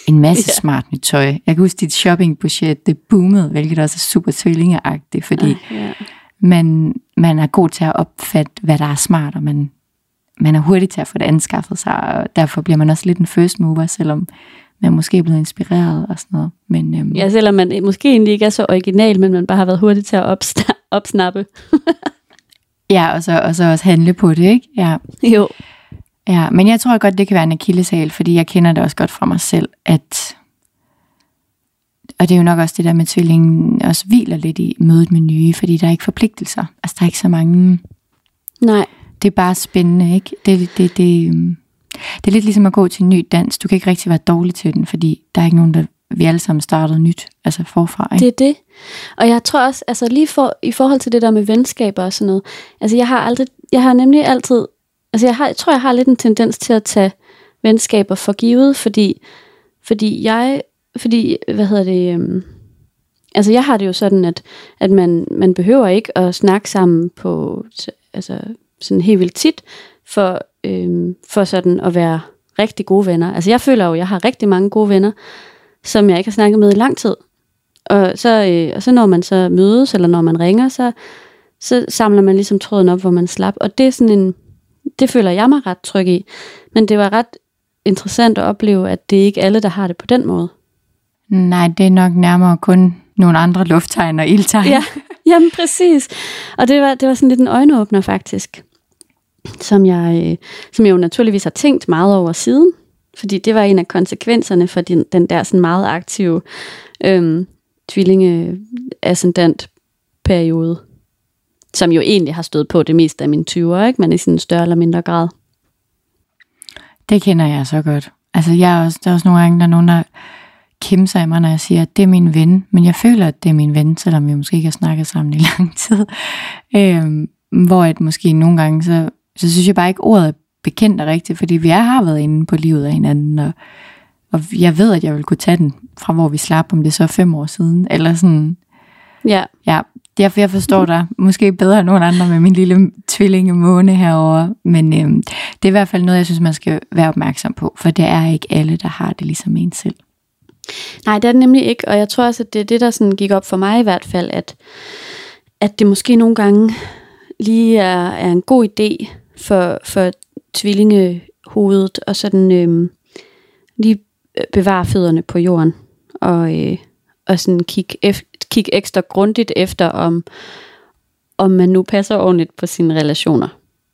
en masse smart nyt tøj. Jeg kan huske, dit shoppingbudget, det boomede, hvilket også er super tvillingeagtigt, fordi man er god til at opfatte, hvad der er smart, og man er hurtig til at få det anskaffet sig, og derfor bliver man også lidt en first mover, selvom man måske er blevet inspireret og sådan noget. Men, ja, selvom man måske egentlig ikke er så original, men man bare har været hurtig til at opsnappe. Ja, og så også handle på det, ikke? Ja. Jo. Ja, men jeg tror godt, det kan være en akilleshæl, fordi jeg kender det også godt fra mig selv, og det er jo nok også det der med tvillingen også hviler lidt i mødet med nye, fordi der er ikke forpligtelser. Altså, der er ikke så mange. Nej. Det er bare spændende, ikke? Det er lidt ligesom at gå til en ny dans. Du kan ikke rigtig være dårlig til den, fordi der er ikke nogen, vi alle sammen startede nyt, altså forfra, ikke? Det er det. Og jeg tror også, altså i forhold til det der med venskaber og sådan noget, altså jeg har nemlig altid, altså jeg tror, jeg har lidt en tendens til at tage venskaber for givet, fordi altså jeg har det jo sådan, at man behøver ikke at snakke sammen på, altså sådan helt vildt tit, for sådan at være rigtig gode venner. Altså jeg føler jo, at jeg har rigtig mange gode venner, som jeg ikke har snakket med i lang tid. Og så når man så mødes, eller når man ringer, så samler man ligesom tråden op, hvor man slap. Og det er sådan det føler jeg mig ret tryg i. Men det var ret interessant at opleve, at det ikke er alle, der har det på den måde. Nej, det er nok nærmere kun nogle andre lufttegn og ildtegn. Ja, jamen præcis. Og det var sådan lidt en øjenåbner faktisk, som jeg jo naturligvis har tænkt meget over siden, fordi det var en af konsekvenserne for den der sådan meget aktive tvillinge-ascendant periode, som jo egentlig har stået på det meste af mine 20'er, ikke? Men i sådan en større eller mindre grad. Det kender jeg så godt. Altså der er også nogle gange, der er nogen, der kæmper af mig, når jeg siger, at det er min ven, men jeg føler, at det er min ven, selvom vi måske ikke har snakket sammen i lang tid. Hvor at måske nogle gange, så synes jeg bare ikke, ordet er bekendt og rigtigt, fordi vi har været inde på livet af hinanden, og jeg ved, at jeg vil kunne tage den fra, hvor vi slap, om det så er 5 år siden, eller sådan. Ja. Ja, jeg forstår dig måske bedre end nogen andre med min lille tvillingemåne herovre, men det er i hvert fald noget, jeg synes, man skal være opmærksom på, for det er ikke alle, der har det ligesom en selv. Nej, det er det nemlig ikke, og jeg tror også, at det er det, der sådan gik op for mig i hvert fald, at det måske nogle gange lige er en god idé for tvillingehovedet, og sådan lige bevare fødderne på jorden, og sådan kigge ekstra grundigt efter, om man nu passer ordentligt på sine relationer.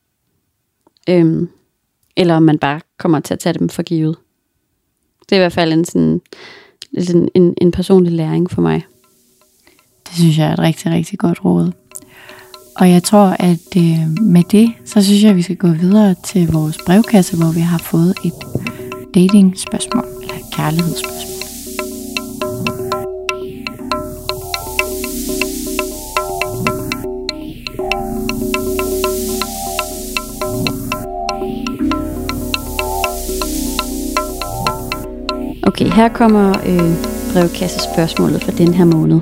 Eller om man bare kommer til at tage dem for givet. Det er i hvert fald en personlig læring for mig. Det synes jeg er et rigtig, rigtig godt råd. Og jeg tror, at med det, så synes jeg, at vi skal gå videre til vores brevkasse, hvor vi har fået et dating-spørgsmål, eller et kærlighedsspørgsmål. Okay, her kommer brevkassespørgsmålet for den her måned.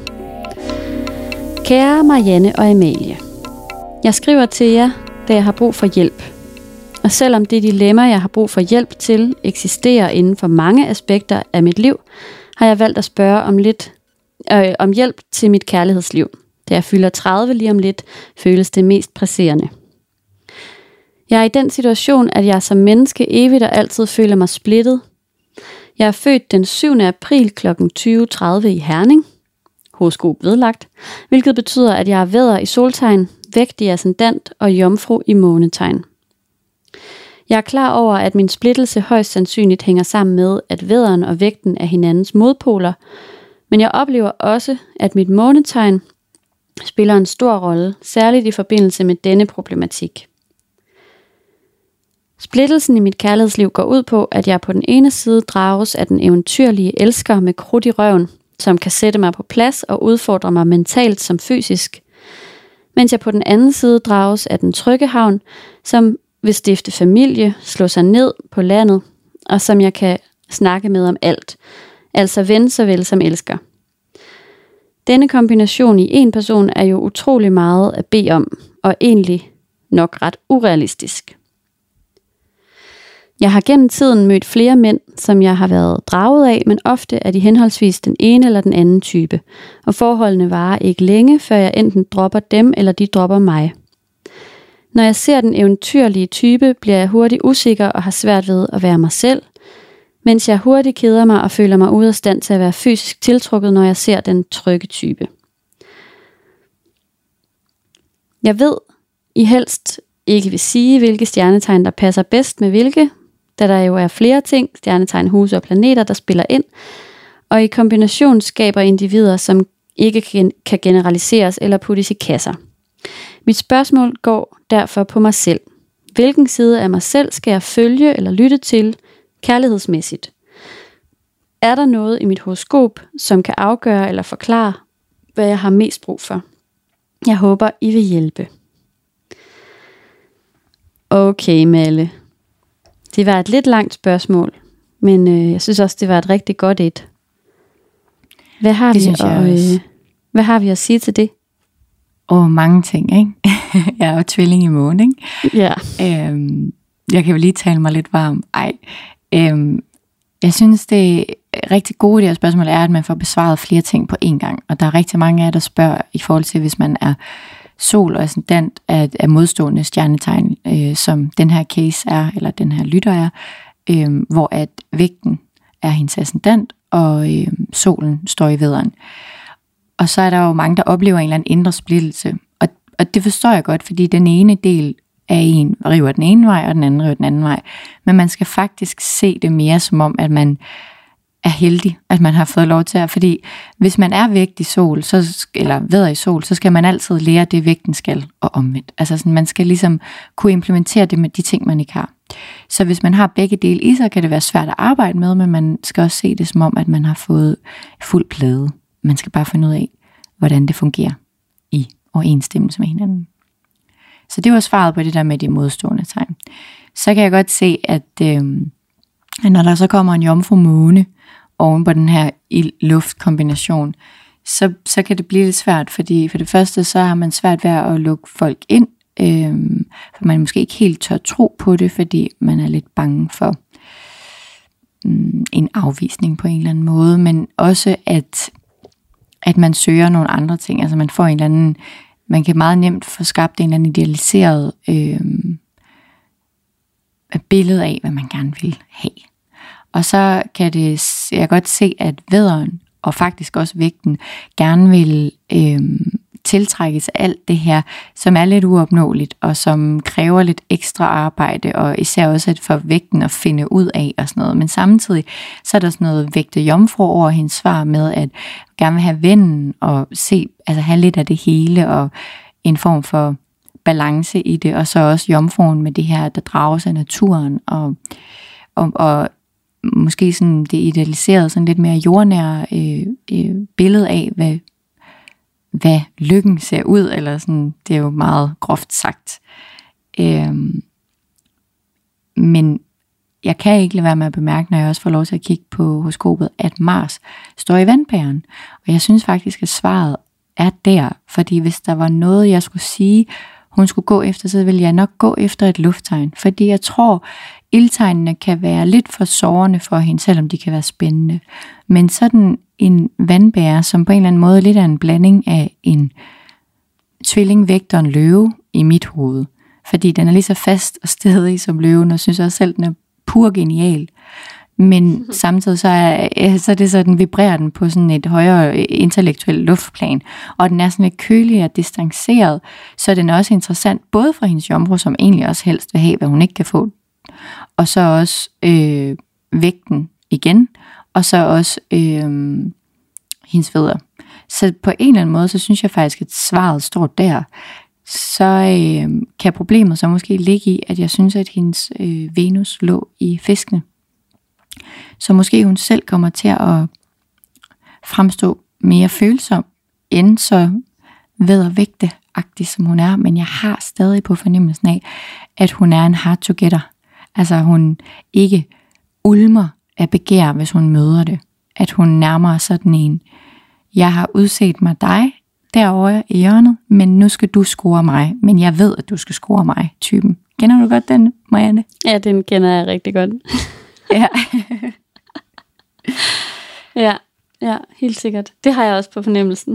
Kære Marianne og Amalie, jeg skriver til jer, da jeg har brug for hjælp. Og selvom det dilemma, jeg har brug for hjælp til, eksisterer inden for mange aspekter af mit liv, har jeg valgt at spørge om hjælp til mit kærlighedsliv. Da jeg fylder 30 lige om lidt, føles det mest presserende. Jeg er i den situation, at jeg som menneske evigt og altid føler mig splittet. Jeg er født den 7. april kl. 20:30 i Herning, horoskop vedlagt, hvilket betyder, at jeg er vædder i soltegn, vægt i ascendant og jomfru i månetegn. Jeg er klar over, at min splittelse højst sandsynligt hænger sammen med, at vædderen og vægten er hinandens modpoler, men jeg oplever også, at mit månetegn spiller en stor rolle, særligt i forbindelse med denne problematik. Splittelsen i mit kærlighedsliv går ud på, at jeg på den ene side drages af den eventyrlige elsker med krudt i røven, som kan sætte mig på plads og udfordre mig mentalt som fysisk, mens jeg på den anden side drages af den trygge havn, som vil stifte familie, slå sig ned på landet, og som jeg kan snakke med om alt, altså ven såvel som elsker. Denne kombination i en person er jo utrolig meget at bede om, og egentlig nok ret urealistisk. Jeg har gennem tiden mødt flere mænd, som jeg har været draget af, men ofte er de henholdsvis den ene eller den anden type. Og forholdene varer ikke længe, før jeg enten dropper dem, eller de dropper mig. Når jeg ser den eventyrlige type, bliver jeg hurtigt usikker og har svært ved at være mig selv, mens jeg hurtigt keder mig og føler mig ude af stand til at være fysisk tiltrukket, når jeg ser den trygge type. Jeg ved, I helst ikke vil sige, hvilke stjernetegn, der passer bedst med hvilke, da der jo er flere ting, stjernetegn, huse og planeter, der spiller ind, og i kombination skaber individer, som ikke kan generaliseres eller puttes i kasser. Mit spørgsmål går derfor på mig selv. Hvilken side af mig selv skal jeg følge eller lytte til kærlighedsmæssigt? Er der noget i mit horoskop, som kan afgøre eller forklare, hvad jeg har mest brug for? Jeg håber, I vil hjælpe. Okay, Malle. Det var et lidt langt spørgsmål, men jeg synes også, det var et rigtig godt et. Hvad har vi at sige til det? Mange ting, ikke? Jeg er jo tvilling i månen, ikke? Ja. Jeg kan jo lige tale mig lidt varm. Jeg synes, det rigtig gode i det her spørgsmål er, at man får besvaret flere ting på én gang. Og der er rigtig mange af jer, der spørger i forhold til, hvis man er sol og ascendant af modstående stjernetegn, som den her case er, eller den her lytter er, hvor at vægten er hendes ascendant, og solen står i vædderen. Og så er der jo mange, der oplever en eller anden indre splittelse. Og det forstår jeg godt, fordi den ene del af en river den ene vej, og den anden river den anden vej. Men man skal faktisk se det mere som om, at man er heldig, at man har fået lov til at. Fordi hvis man er vægt i sol, eller vædder i sol, så skal man altid lære det, vægten skal, og omvendt. Altså sådan, man skal ligesom kunne implementere det med de ting, man ikke har. Så hvis man har begge dele i sig, kan det være svært at arbejde med, men man skal også se det som om, at man har fået fuld plade. Man skal bare finde ud af, hvordan det fungerer i overensstemmelse med hinanden. Så det var svaret på det der med de modstående tegn. Så kan jeg godt se, at når der så kommer en jomfru måne oven på den her ild-luft-kombination, så kan det blive lidt svært, fordi for det første, så har man svært ved at lukke folk ind, for man måske ikke helt tør tro på det, fordi man er lidt bange for en afvisning på en eller anden måde, men også at man søger nogle andre ting, altså man får en eller anden, man kan meget nemt få skabt en eller anden idealiseret billede af, hvad man gerne vil have. Og så kan jeg godt se, at vædderen og faktisk også vægten gerne vil tiltrækkes af alt det her, som er lidt uopnåeligt, og som kræver lidt ekstra arbejde, og især også at for vægten at finde ud af og sådan noget. Men samtidig så er der sådan noget vægte jomfru over hendes svar med, at gerne vil have vennen og se, altså have lidt af det hele, og en form for balance i det, og så også jomfruen med det her, der drages af naturen, og måske sådan det idealiserede, sådan lidt mere jordnære billede af, hvad lykken ser ud, eller sådan, det er jo meget groft sagt. Men jeg kan ikke lade være med at bemærke, når jeg også får lov til at kigge på horoskopet, at Mars står i vandbæren. Og jeg synes faktisk, at svaret er der, fordi hvis der var noget, jeg skulle sige, hun skulle gå efter, så ville jeg nok gå efter et lufttegn. Fordi jeg tror, ildtegnene kan være lidt for sårende for hende, selvom de kan være spændende. Men sådan en vandbærer, som på en eller anden måde lidt er en blanding af en tvilling, vægt og en løve i mit hoved. Fordi den er lige så fast og stedig som løven, og synes også selv, den er pur genial. Men samtidig så er det så, den vibrerer den på sådan et højere intellektuelt luftplan. Og den er sådan lidt kølig og distanceret, så den er også interessant, både for hendes jomfru, som egentlig også helst vil have, hvad hun ikke kan få. Og så også vægten igen, og så også hendes vædder. Så på en eller anden måde, så synes jeg faktisk, at svaret står der. Så kan problemet så måske ligge i, at jeg synes, at hendes Venus lå i fiskene. Så måske hun selv kommer til at fremstå mere følsom, end så væddervægteagtig som hun er. Men jeg har stadig på fornemmelsen af, at hun er en hard to getter. Altså hun ikke ulmer af begær, hvis hun møder det. At hun nærmer sådan en, jeg har udset mig dig derovre i hjørnet, men nu skal du score mig. Men jeg ved, at du skal score mig, typen. Kender du godt den, Marianne? Ja, den kender jeg rigtig godt. Ja. Ja, helt sikkert. Det har jeg også på fornemmelsen.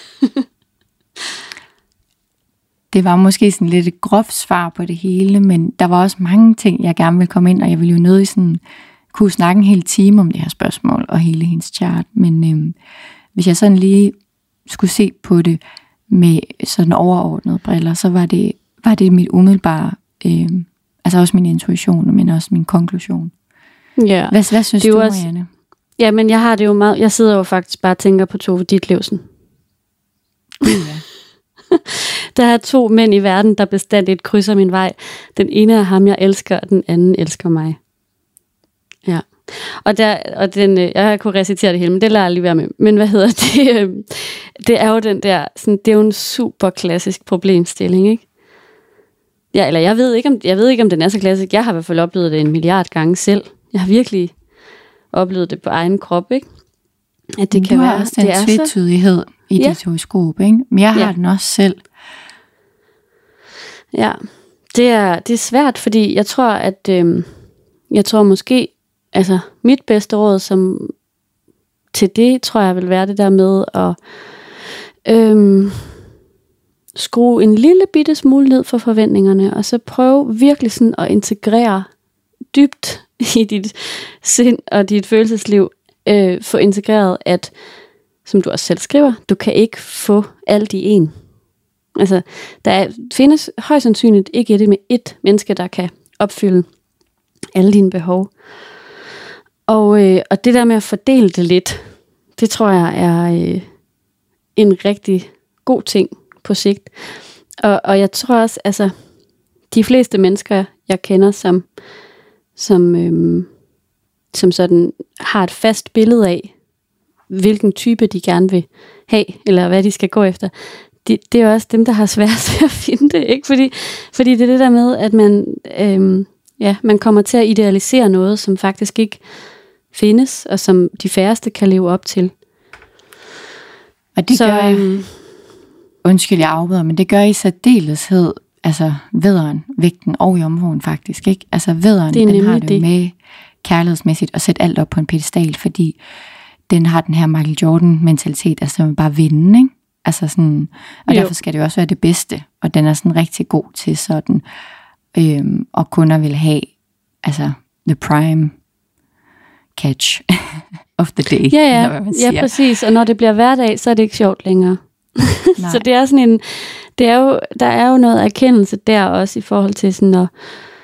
Det var måske sådan lidt et groft svar på det hele, men der var også mange ting, jeg gerne ville komme ind, og jeg ville jo nødig sådan kunne snakke en hel time om det her spørgsmål og hele hendes chart. Men hvis jeg sådan lige skulle se på det med sådan overordnede briller, så var det mit umiddelbare, altså også min intuition, men også min konklusion. Ja. Hvad synes du, Marianne? Ja, men jeg har det jo meget. Jeg sidder jo faktisk bare og tænker på Tove Ditlevsen. Ja. Der er 2 mænd i verden, der bestandigt krydser min vej. Den ene er ham, jeg elsker, og den anden elsker mig. Ja. Jeg kunne recitere det hele, men det lader jeg lige være med. Men hvad hedder det? Det er jo den der, sådan, det er jo en super klassisk problemstilling, ikke? Ja, eller jeg ved ikke, om den er så klassisk. Jeg har i hvert fald oplevet det 1 milliard gange selv. Jeg har virkelig oplevet det på egen krop, ikke? At det kan være også den tvetydighed i dit horoskop, ikke? Men jeg har den også selv. Ja, det er svært, fordi jeg tror, at jeg tror måske, altså mit bedste råd som til det, tror jeg vil være det der med at skrue en lille bitte smule ned for forventningerne, og så prøve virkelig sådan at integrere dybt i dit sind og dit følelsesliv, få integreret, at, som du også selv skriver, du kan ikke få alt i en. Altså, findes højst sandsynligt ikke det med ét menneske, der kan opfylde alle dine behov. Og det der med at fordele det lidt, det tror jeg er en rigtig god ting på sigt. Og jeg tror også, altså, de fleste mennesker, jeg kender, som sådan har et fast billede af, hvilken type de gerne vil have, eller hvad de skal gå efter, det er også dem, der har svært ved at finde det, ikke? Fordi det er det der med, at man kommer til at idealisere noget, som faktisk ikke findes, og som de færreste kan leve op til. Og det gør, undskyld jeg afbryder, men det gør i særdeleshed, altså vædderen, vægten og jomfruen faktisk, ikke? Altså vædderen, den har det jo med kærlighedsmæssigt at sætte alt op på en pedestal, fordi den har den her Michael Jordan-mentalitet, altså bare vinde, ikke? Altså sådan, og derfor skal det jo også være det bedste, og den er sådan rigtig god til sådan, og kunder vil have, altså the prime catch of the day. Ja, præcis, og når det bliver hverdag, så er det ikke sjovt længere. Så det er sådan der er jo noget erkendelse der også i forhold til sådan at,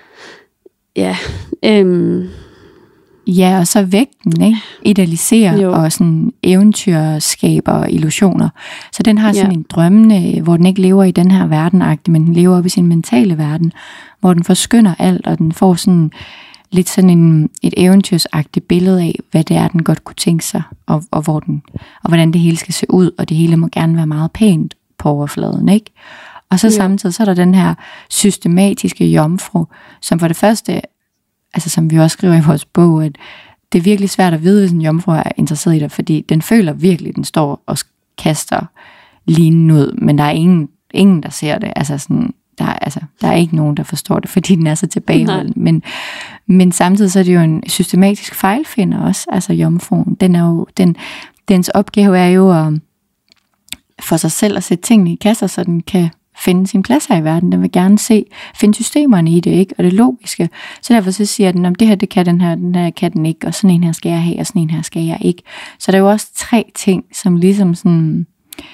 ja, og så vægten, ikke? Idealisere og sådan eventyrskaber og illusioner. Så den har sådan en drømmende, hvor den ikke lever i den her verden-agtig, men den lever op i sin mentale verden, hvor den forskynder alt, og den får sådan lidt sådan et eventyrsagtigt billede af, hvad det er, den godt kunne tænke sig, og hvordan det hele skal se ud, og det hele må gerne være meget pænt på overfladen, ikke? Og så samtidig, så er der den her systematiske jomfru, som for det første, altså som vi også skriver i vores bog, at det er virkelig svært at vide, hvis en jomfru er interesseret i dig, fordi den føler virkelig, den står og kaster linen ud, men der er ingen der ser det. Altså sådan, der er ikke nogen, der forstår det, fordi den er så tilbageholden. Men samtidig så er det jo en systematisk fejlfinder også, altså jomfruen. Dens opgave er jo at for sig selv at sætte tingene i kasser, så den kan finde sin plads her i verden. Den vil gerne finde systemerne i det, ikke? Og det logiske. Så derfor så siger den, om det her, det kan den her kan den ikke, og sådan en her skal jeg have, og sådan en her skal jeg ikke. Så der er jo også 3 ting, som ligesom sådan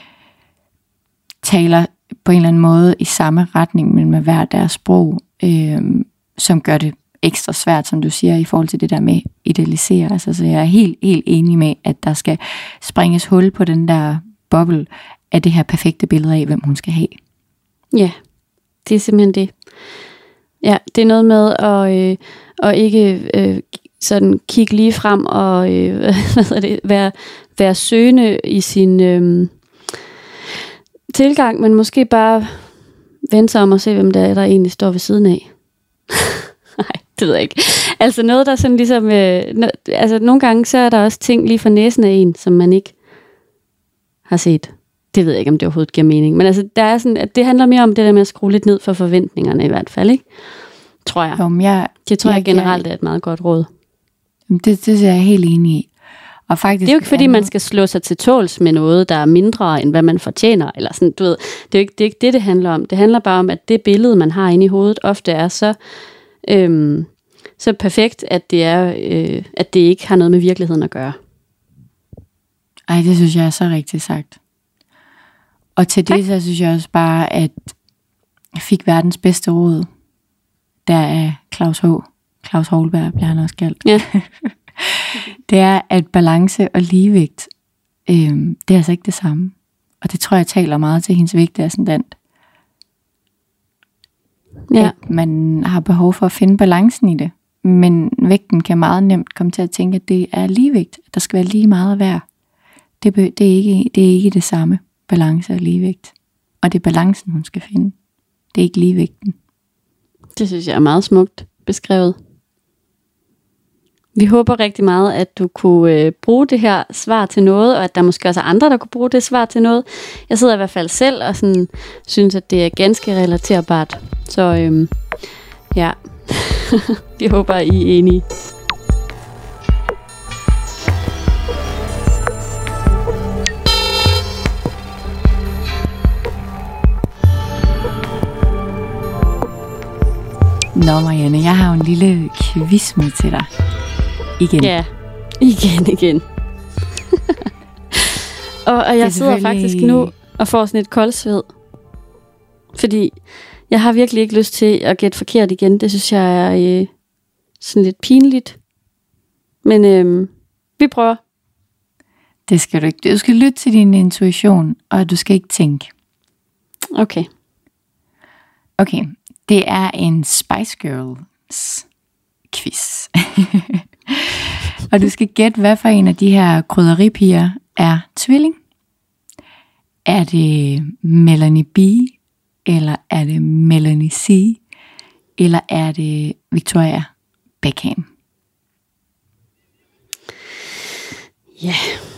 taler på en eller anden måde i samme retning, men med hver deres sprog, som gør det ekstra svært, som du siger, i forhold til det der med idealisere. Altså, så jeg er helt enig med, at der skal springes hul på den der boble af det her perfekte billede af, hvem hun skal have. Ja, det er simpelthen det. Ja, det er noget med at ikke sådan kigge lige frem og være søgende i sin tilgang, men måske bare vende sig om og se, hvem der egentlig står ved siden af. Nej, det ved jeg ikke. Altså noget, der sådan ligesom, altså nogle gange, så er der også ting lige for næsen af en, som man ikke har set. Det ved jeg ikke, om det overhovedet giver mening. Men altså, der er sådan, at det handler mere om det der med at skrue lidt ned for forventningerne i hvert fald, ikke? tror jeg. Jo, Det tror jeg generelt er et meget godt råd. Det er jeg helt enig i. Og faktisk, det er jo ikke fordi, man skal slå sig til tåls med noget, der er mindre, end hvad man fortjener. Eller sådan, du ved, det er jo ikke det handler om. Det handler bare om, at det billede, man har inde i hovedet, ofte er så perfekt, at det ikke har noget med virkeligheden at gøre. Ej, det synes jeg er så rigtigt sagt. Og til det, så synes jeg også bare, at jeg fik verdens bedste råd. Der er Claus Holberg, bliver han også kaldt. Ja. Det er, at balance og ligevægt, det er altså ikke det samme. Og det tror jeg taler meget til hendes vægt ascendant. Ja. At man har behov for at finde balancen i det. Men vægten kan meget nemt komme til at tænke, at det er ligevægt. Der skal være lige meget at være. Det er ikke det samme, balance og ligevægt. Og det er balancen, hun skal finde. Det er ikke ligevægten. Det synes jeg er meget smukt beskrevet. Vi håber rigtig meget, at du kunne bruge det her svar til noget, og at der måske også er andre, der kunne bruge det svar til noget. Jeg sidder i hvert fald selv og sådan, synes, at det er ganske relaterbart. Så ja, vi håber, I er enige. Nå Marianne, jeg har jo en lille quiz med til dig. Igen. Ja, igen. og jeg sidder faktisk nu og får sådan et koldsved. Fordi jeg har virkelig ikke lyst til at gætte forkert igen. Det synes jeg er sådan lidt pinligt. Men vi prøver. Det skal du ikke. Du skal lytte til din intuition, og du skal ikke tænke. Okay. Okay, det er en Spice Girls quiz. Og du skal gætte, hvad for en af de her krydderipiger er tvilling. Er det Melanie B, eller er det Melanie C, eller er det Victoria Beckham? Ja.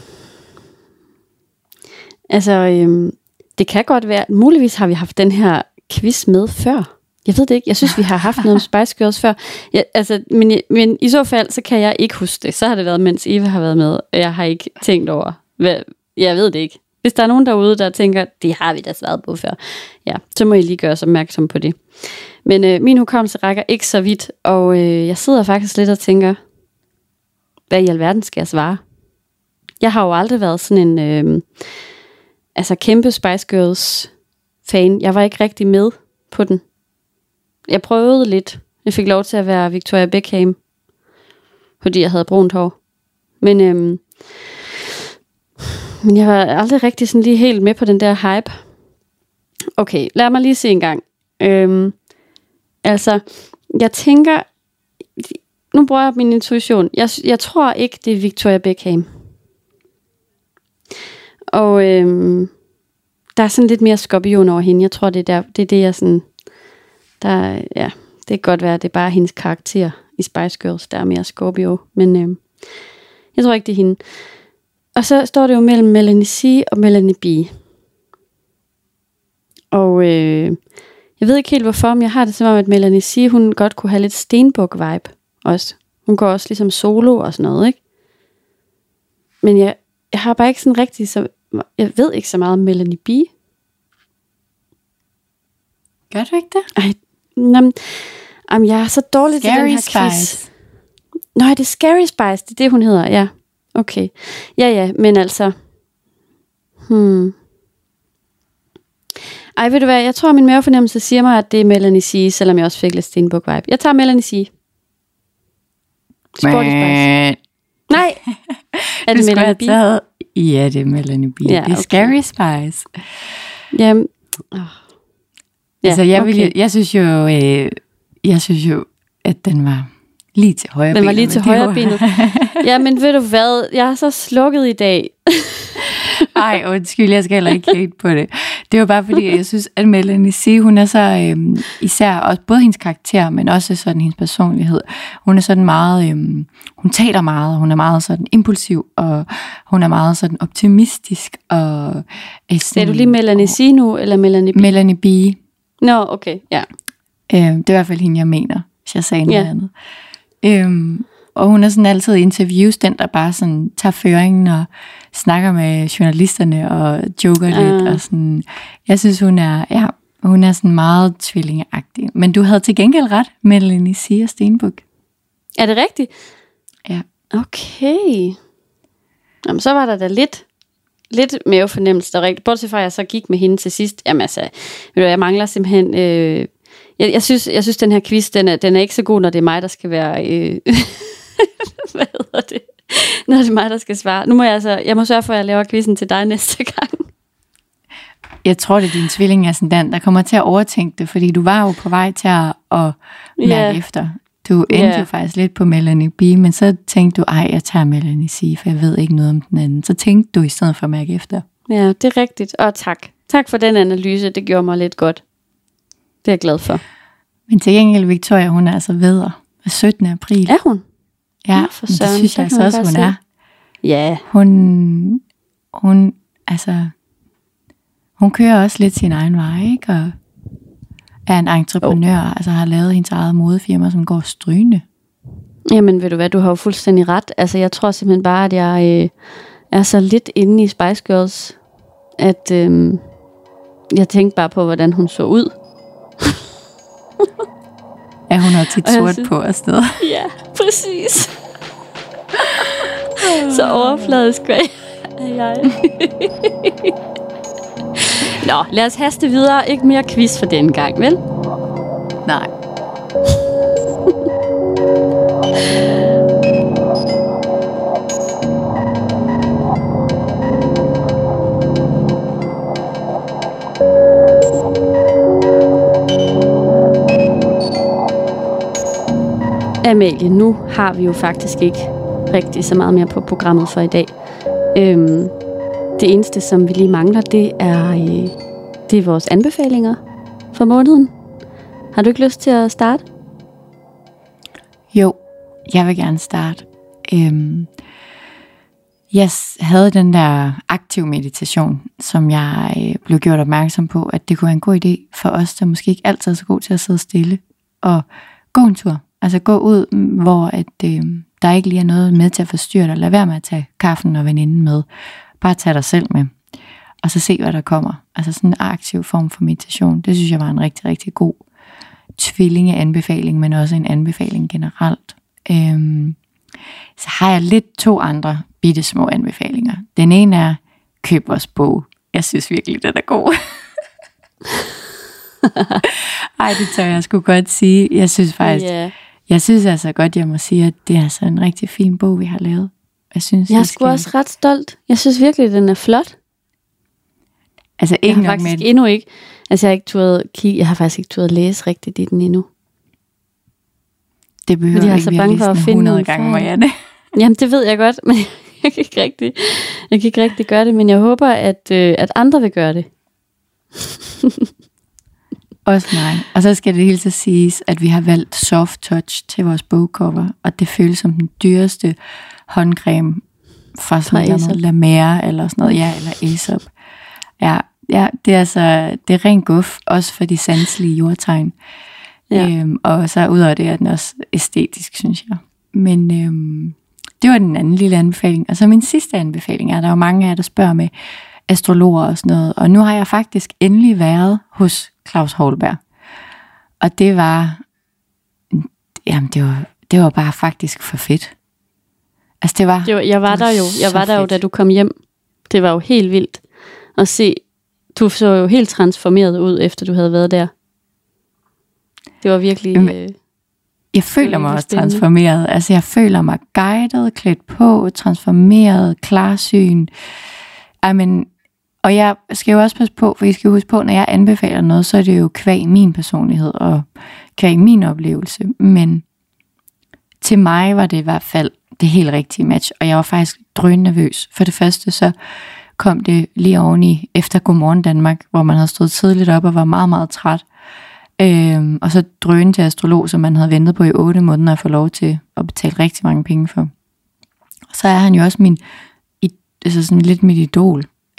Altså, det kan godt være, muligvis har vi haft den her quiz med før. Jeg ved det ikke. Jeg synes, vi har haft noget om Spice Girls før. Ja, altså, men i så fald, så kan jeg ikke huske det. Så har det været, mens Eva har været med. Jeg har ikke tænkt over. Jeg ved det ikke. Hvis der er nogen derude, der tænker, det har vi da svaret på før. Ja, så må I lige gøre os opmærksom på det. Men min hukommelse rækker ikke så vidt. Og jeg sidder faktisk lidt og tænker, hvad i alverden skal jeg svare? Jeg har jo aldrig været sådan en kæmpe Spice Girls fan. Jeg var ikke rigtig med på den. Jeg prøvede lidt. Jeg fik lov til at være Victoria Beckham, fordi jeg havde brunt hår. Men jeg var aldrig rigtig sådan lige helt med på den der hype. Okay, lad mig lige se en gang. Jeg tænker, nu bruger jeg min intuition. Jeg tror ikke, det er Victoria Beckham. Og der er sådan lidt mere skorpion over hende. Jeg tror, det er det jeg sådan... det kan godt være, at det er bare hendes karakter i Spice Girls, der er mere Scorpio. Men jeg tror ikke, det er hende. Og så står det jo mellem Melanie C og Melanie B. Og jeg ved ikke helt hvorfor, men jeg har det som om, at Melanie C, hun godt kunne have lidt Stenbuk-vibe også. Hun går også ligesom solo og sådan noget, ikke? Men jeg har bare ikke sådan rigtig... Jeg ved ikke så meget om Melanie B. Gør du ikke det? Ej, jeg er så dårlig til den her quiz. Nå, det er Scary Spice, det er det, hun hedder, ja. Okay. Ja, men altså... Ej, ved du hvad, jeg tror, min mavefornemmelse siger mig, at det er Melanie C, selvom jeg også fik lidt Stenbuk-vibe. Jeg tager Melanie C. Sporty Spice. Nej! Er det Melanie B? Ja, det er Melanie B. Ja, det er okay. Scary Spice. Jamen... Altså, jeg synes jo, at den var lige til højre benet. Den var lige til højre benet. Ja, men ved du hvad? Jeg er så slukket i dag. Ej, undskyld, jeg skal heller ikke hate på det. Det var bare fordi, jeg synes, at Melanie C, hun er så især også både hendes karakter, men også sådan hendes personlighed. Hun er sådan meget, hun taler meget, hun er meget sådan impulsiv, og hun er meget sådan optimistisk. Og er du lige Melanie C nu, eller Melanie B? Melanie B. Nå, okay, ja. Det er i hvert fald hende, jeg mener. hvis jeg sagde noget andet. Og hun er sådan altid interviews, den der bare sådan tager føringen og snakker med journalisterne og joker lidt. Og sådan. Jeg synes, hun er sådan meget tvillingeagtig. Men du havde til gengæld ret, Melanie siger Stenbuk. Er det rigtigt? Ja. Okay. Jamen, så var der da lidt mavefornemmelse, der rigtigt. Bortset fra, at jeg så gik med hende til sidst. Jamen altså, jeg mangler simpelthen... Jeg synes, den her quiz, den er ikke så god, når det er mig, der skal være... hvad hedder det? Når det er mig, der skal svare. Nu må jeg må sørge for, at jeg laver quizzen til dig næste gang. Jeg tror, det er din tvilling, er sådan den, der kommer til at overtænke det, fordi du var jo på vej til at mærke efter. Du endte jo faktisk lidt på Melanie B, men så tænkte du, jeg tager Melanie C, for jeg ved ikke noget om den anden. Så tænkte du i stedet for at mærke efter. Ja, det er rigtigt. Og tak. Tak for den analyse, det gjorde mig lidt godt. Det er jeg glad for. Men til gengæld, Victoria, hun er altså vædder. 17. april. Er hun? Ja, det synes jeg altså også, hun er. Ja. Hun kører også lidt sin egen vej, ikke? Og er en entreprenør, altså har lavet hendes eget modefirma, som går strygende. Jamen, ved du hvad, du har jo fuldstændig ret. Altså, jeg tror simpelthen bare, at jeg er så lidt inde i Spice Girls, at jeg tænkte bare på, hvordan hun så ud. Ja, hun har tit sort på og sådan noget. Ja, præcis. Så overfladisk er jeg. Nå, lad os haste videre. Ikke mere quiz for denne gang, vel? Nej. Amalie, nu har vi jo faktisk ikke rigtig så meget mere på programmet for i dag. Det eneste, som vi lige mangler, det er vores anbefalinger for måneden. Har du ikke lyst til at starte? Jo, jeg vil gerne starte. Jeg havde den der aktiv meditation, som jeg blev gjort opmærksom på, at det kunne være en god idé for os, der måske ikke altid er så god til at sidde stille og gå en tur. Altså gå ud, hvor der ikke lige er noget med til at forstyrre dig. Lad være med at tage kaffen og veninden med. Bare tag dig selv med. Og så se, hvad der kommer. Altså sådan en aktiv form for meditation. Det synes jeg var en rigtig, rigtig god tvillingeanbefaling, men også en anbefaling generelt. Så har jeg lidt 2 andre bittesmå anbefalinger. Den ene er, køb vores bog. Jeg synes virkelig, den er god. Ej, det tør jeg sgu godt sige. Jeg synes faktisk... Jeg synes altså godt, jeg må sige, at det er altså en rigtig fin bog, vi har lavet. Jeg er sgu også ret stolt. Jeg synes virkelig, at den er flot. Altså ikke jeg har nok faktisk endnu ikke. Altså jeg har faktisk ikke turet læse rigtigt i den endnu. Det behøver jeg ikke, vi har læst den 100 gange, Marianne. Jamen det ved jeg godt, men jeg kan ikke rigtig gøre det, men jeg håber, at andre vil gøre det. Også mig. Og så skal det hele tiden siges, at vi har valgt soft touch til vores bogcover, og det føles som den dyreste håndcreme fra sådan noget La Mer eller sådan noget, eller Aesop. Ja, det er altså, det er ren guf, også for de sanselige jordtegn. Ja. Og så ud af det er den også æstetisk, synes jeg. Men det var den anden lille anbefaling. Og så min sidste anbefaling er, der er jo mange af jer, der spørger med astrologer og sådan noget. Og nu har jeg faktisk endelig været hos Claus Holberg. Og det var, det var bare faktisk for fedt. Altså det var... Jeg var der jo, da du kom hjem. Det var jo helt vildt at se. Du så jo helt transformeret ud, efter du havde været der. Det var virkelig... Jeg føler mig også transformeret. Altså jeg føler mig guidet, klædt på, transformeret, klarsyn. Og jeg skal jo også passe på, for I skal huske på, når jeg anbefaler noget, så er det jo kvæg min personlighed og kvæg min oplevelse. Men til mig var det i hvert fald det helt rigtige match, og jeg var faktisk drønnervøs. For det første så kom det lige oveni efter Godmorgen Danmark, hvor man havde stået tidligt op og var meget, meget træt. Og så drøn til astrolog, som man havde ventet på i 8 måneder at få lov til at betale rigtig mange penge for. Så er han jo også sådan lidt mit idol inden for astrologi, eller i hvert fald sådan en jeg ser lidt op til. Og jeg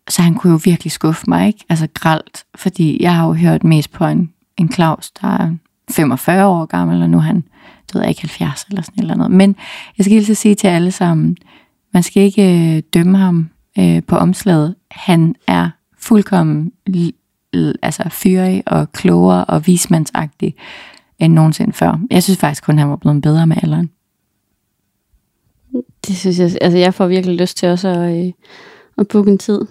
Så han kunne jo virkelig skuffe mig, ikke? Altså grelt, fordi jeg har jo hørt mest på en Claus, der er 45 år gammel, og nu er han, det ved jeg ikke, 70 eller sådan eller noget. Men jeg skal lige sige til alle sammen, man skal ikke dømme ham på omslaget. Han er fuldkommen fyrig og klogere og vismandsagtig end nogensinde før. Jeg synes faktisk kun, han var blevet bedre med alderen. Det synes jeg, altså jeg får virkelig lyst til også at booke en tid.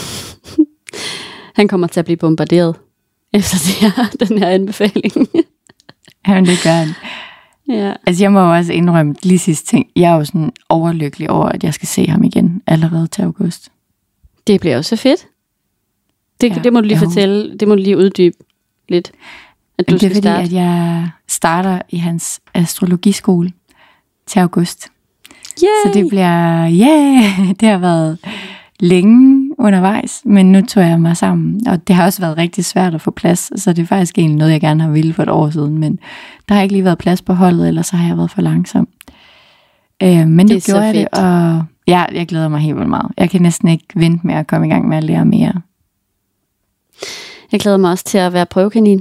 Han kommer til at blive bombarderet efter den her anbefaling. Jamen, det gør han. Ja. Altså jeg må jo også indrømme lige sidste ting. Jeg er jo sådan overlykkelig over, at jeg skal se ham igen allerede til august. Det bliver også fedt. Det må du lige fortælle, det må du lige uddybe lidt. At du det er fordi, at jeg starter i hans astrologiskole til august. Yay! Så det bliver, det har været længe undervejs, men nu tog jeg mig sammen, og det har også været rigtig svært at få plads, så det er faktisk egentlig noget, jeg gerne har ville for et år siden, men der har ikke lige været plads på holdet, ellers så har jeg været for langsom. Men nu gjorde jeg det, og jeg glæder mig helt vildt meget. Jeg kan næsten ikke vente med at komme i gang med at lære mere. Jeg glæder mig også til at være prøvekanin.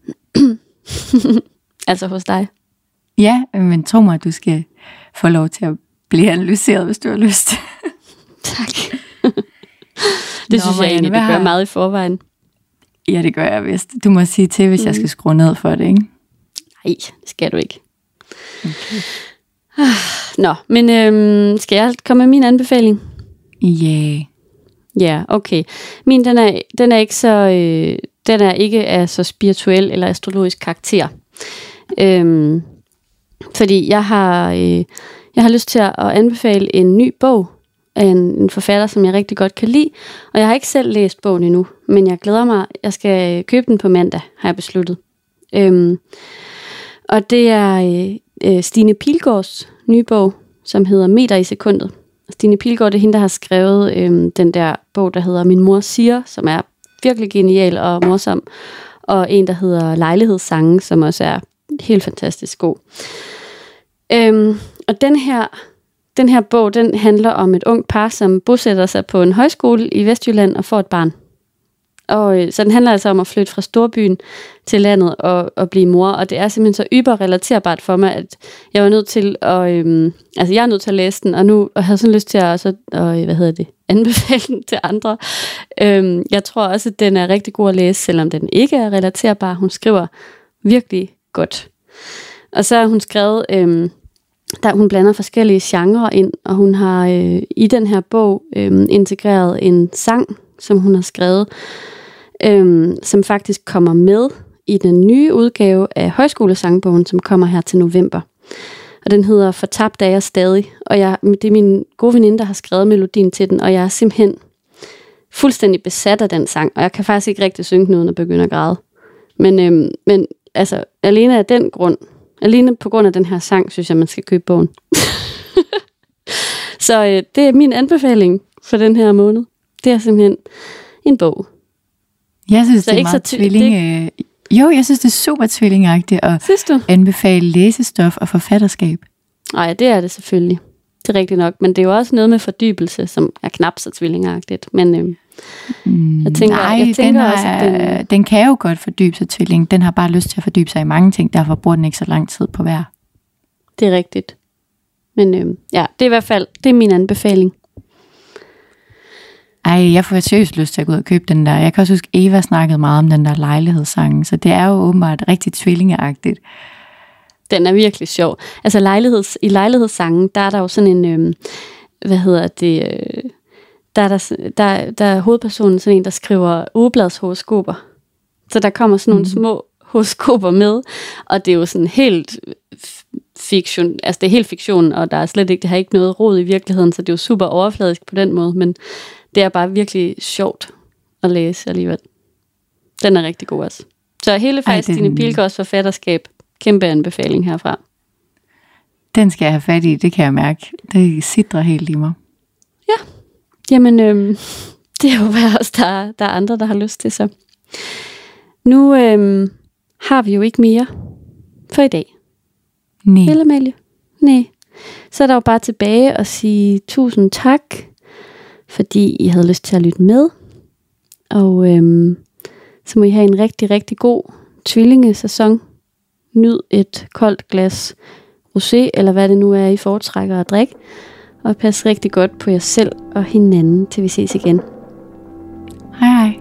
Altså hos dig. Ja, men tro mig, at du skal få lov til at blive analyseret, hvis du har lyst. Tak. Det synes jeg egentlig, det gør meget i forvejen. Ja, det gør jeg vist. Du må sige til, hvis jeg skal skrue ned for det, ikke? Nej, det skal du ikke. Okay. Nå, men skal jeg komme med min anbefaling? Ja, okay. Min, den er ikke så, den er ikke af så spirituel eller astrologisk karakter. Fordi jeg har lyst til at anbefale en ny bog af en forfatter, som jeg rigtig godt kan lide. Og jeg har ikke selv læst bogen endnu, men jeg glæder mig. Jeg skal købe den på mandag, har jeg besluttet. Og det er Stine Pilgaards nye bog, som hedder Meter i sekundet. Stine Pilgaard, det er hende, der har skrevet den der bog, der hedder Min mor siger, som er virkelig genial og morsom. Og en, der hedder Lejlighedssange, som også er helt fantastisk god. Og den her bog, den handler om et ungt par, som bosætter sig på en højskole i Vestjylland og får et barn. Og så den handler altså om at flytte fra storbyen til landet og blive mor, og det er simpelthen så relaterbart for mig, at jeg var nødt til at læse den, og havde sådan lyst til at anbefale den til andre. Jeg tror også, at den er rigtig god at læse, selvom den ikke er relaterbar. Hun skriver virkelig godt. Og så har hun skrevet, hun blander forskellige genrer ind, og hun har i den her bog integreret en sang, som hun har skrevet, som faktisk kommer med i den nye udgave af Højskolesangbogen, som kommer her til november. Og den hedder Fortabt er jeg stadig, og det er min gode veninde, der har skrevet melodien til den, og jeg er simpelthen fuldstændig besat af den sang, og jeg kan faktisk ikke rigtig synge den uden at begynde at græde. Men altså, alene på grund af den her sang, synes jeg, man skal købe bogen. Så det er min anbefaling for den her måned. Det er simpelthen en bog. Jeg synes, det er meget tvilling. Jeg synes, det er super tvillingagtigt at anbefale læsestof og forfatterskab. Nej, det er det selvfølgelig. Det er rigtigt nok. Men det er jo også noget med fordybelse, som er knap så tvillingagtigt. Men jeg tænker også, at den kan jo godt fordybe sig tvilling. Den har bare lyst til at fordybe sig i mange ting. Derfor bruger den ikke så lang tid på hver. Det er rigtigt. Men det er i hvert fald min anbefaling. Jeg får seriøst lyst til at gå ud og købe den der. Jeg kan også huske, Eva snakkede meget om den der lejlighedssange, så det er jo åbenbart rigtig tvillingeagtigt. Den er virkelig sjov. Altså i lejlighedssangen, der er der jo sådan en, der er hovedpersonen sådan en, der skriver ugebladshoroskoper. Så der kommer sådan nogle små horoskoper med, og det er jo sådan helt fiktion, altså det er helt fiktion, og der er slet ikke, det har ikke noget rod i virkeligheden, så det er jo super overfladisk på den måde, men det er bare virkelig sjovt at læse alligevel. Den er rigtig god også. Så hele faktisk Stine Pilgaards forfatterskab, kæmpe anbefaling herfra. Den skal jeg have fat i, det kan jeg mærke. Det sidder helt i mig. Ja, jamen det er jo bare os, der er andre, der har lyst til så. Nu har vi jo ikke mere for i dag. Nej. Vel, Amalie? Nej. Så er der jo bare tilbage at sige tusind tak, fordi I havde lyst til at lytte med. Og så må I have en rigtig, rigtig god tvillingesæson. Nyd et koldt glas rosé, eller hvad det nu er, I foretrækker at drikke. Og pas rigtig godt på jer selv og hinanden, til vi ses igen. Hej hej.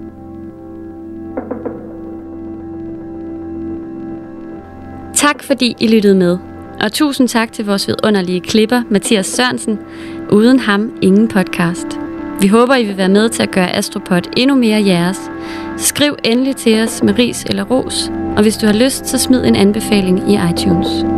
Tak fordi I lyttede med. Og tusind tak til vores vidunderlige klipper, Mathias Sørensen. Uden ham, ingen podcast. Vi håber, I vil være med til at gøre Astropod endnu mere jeres. Skriv endelig til os med ris eller ros. Og hvis du har lyst, så smid en anbefaling i iTunes.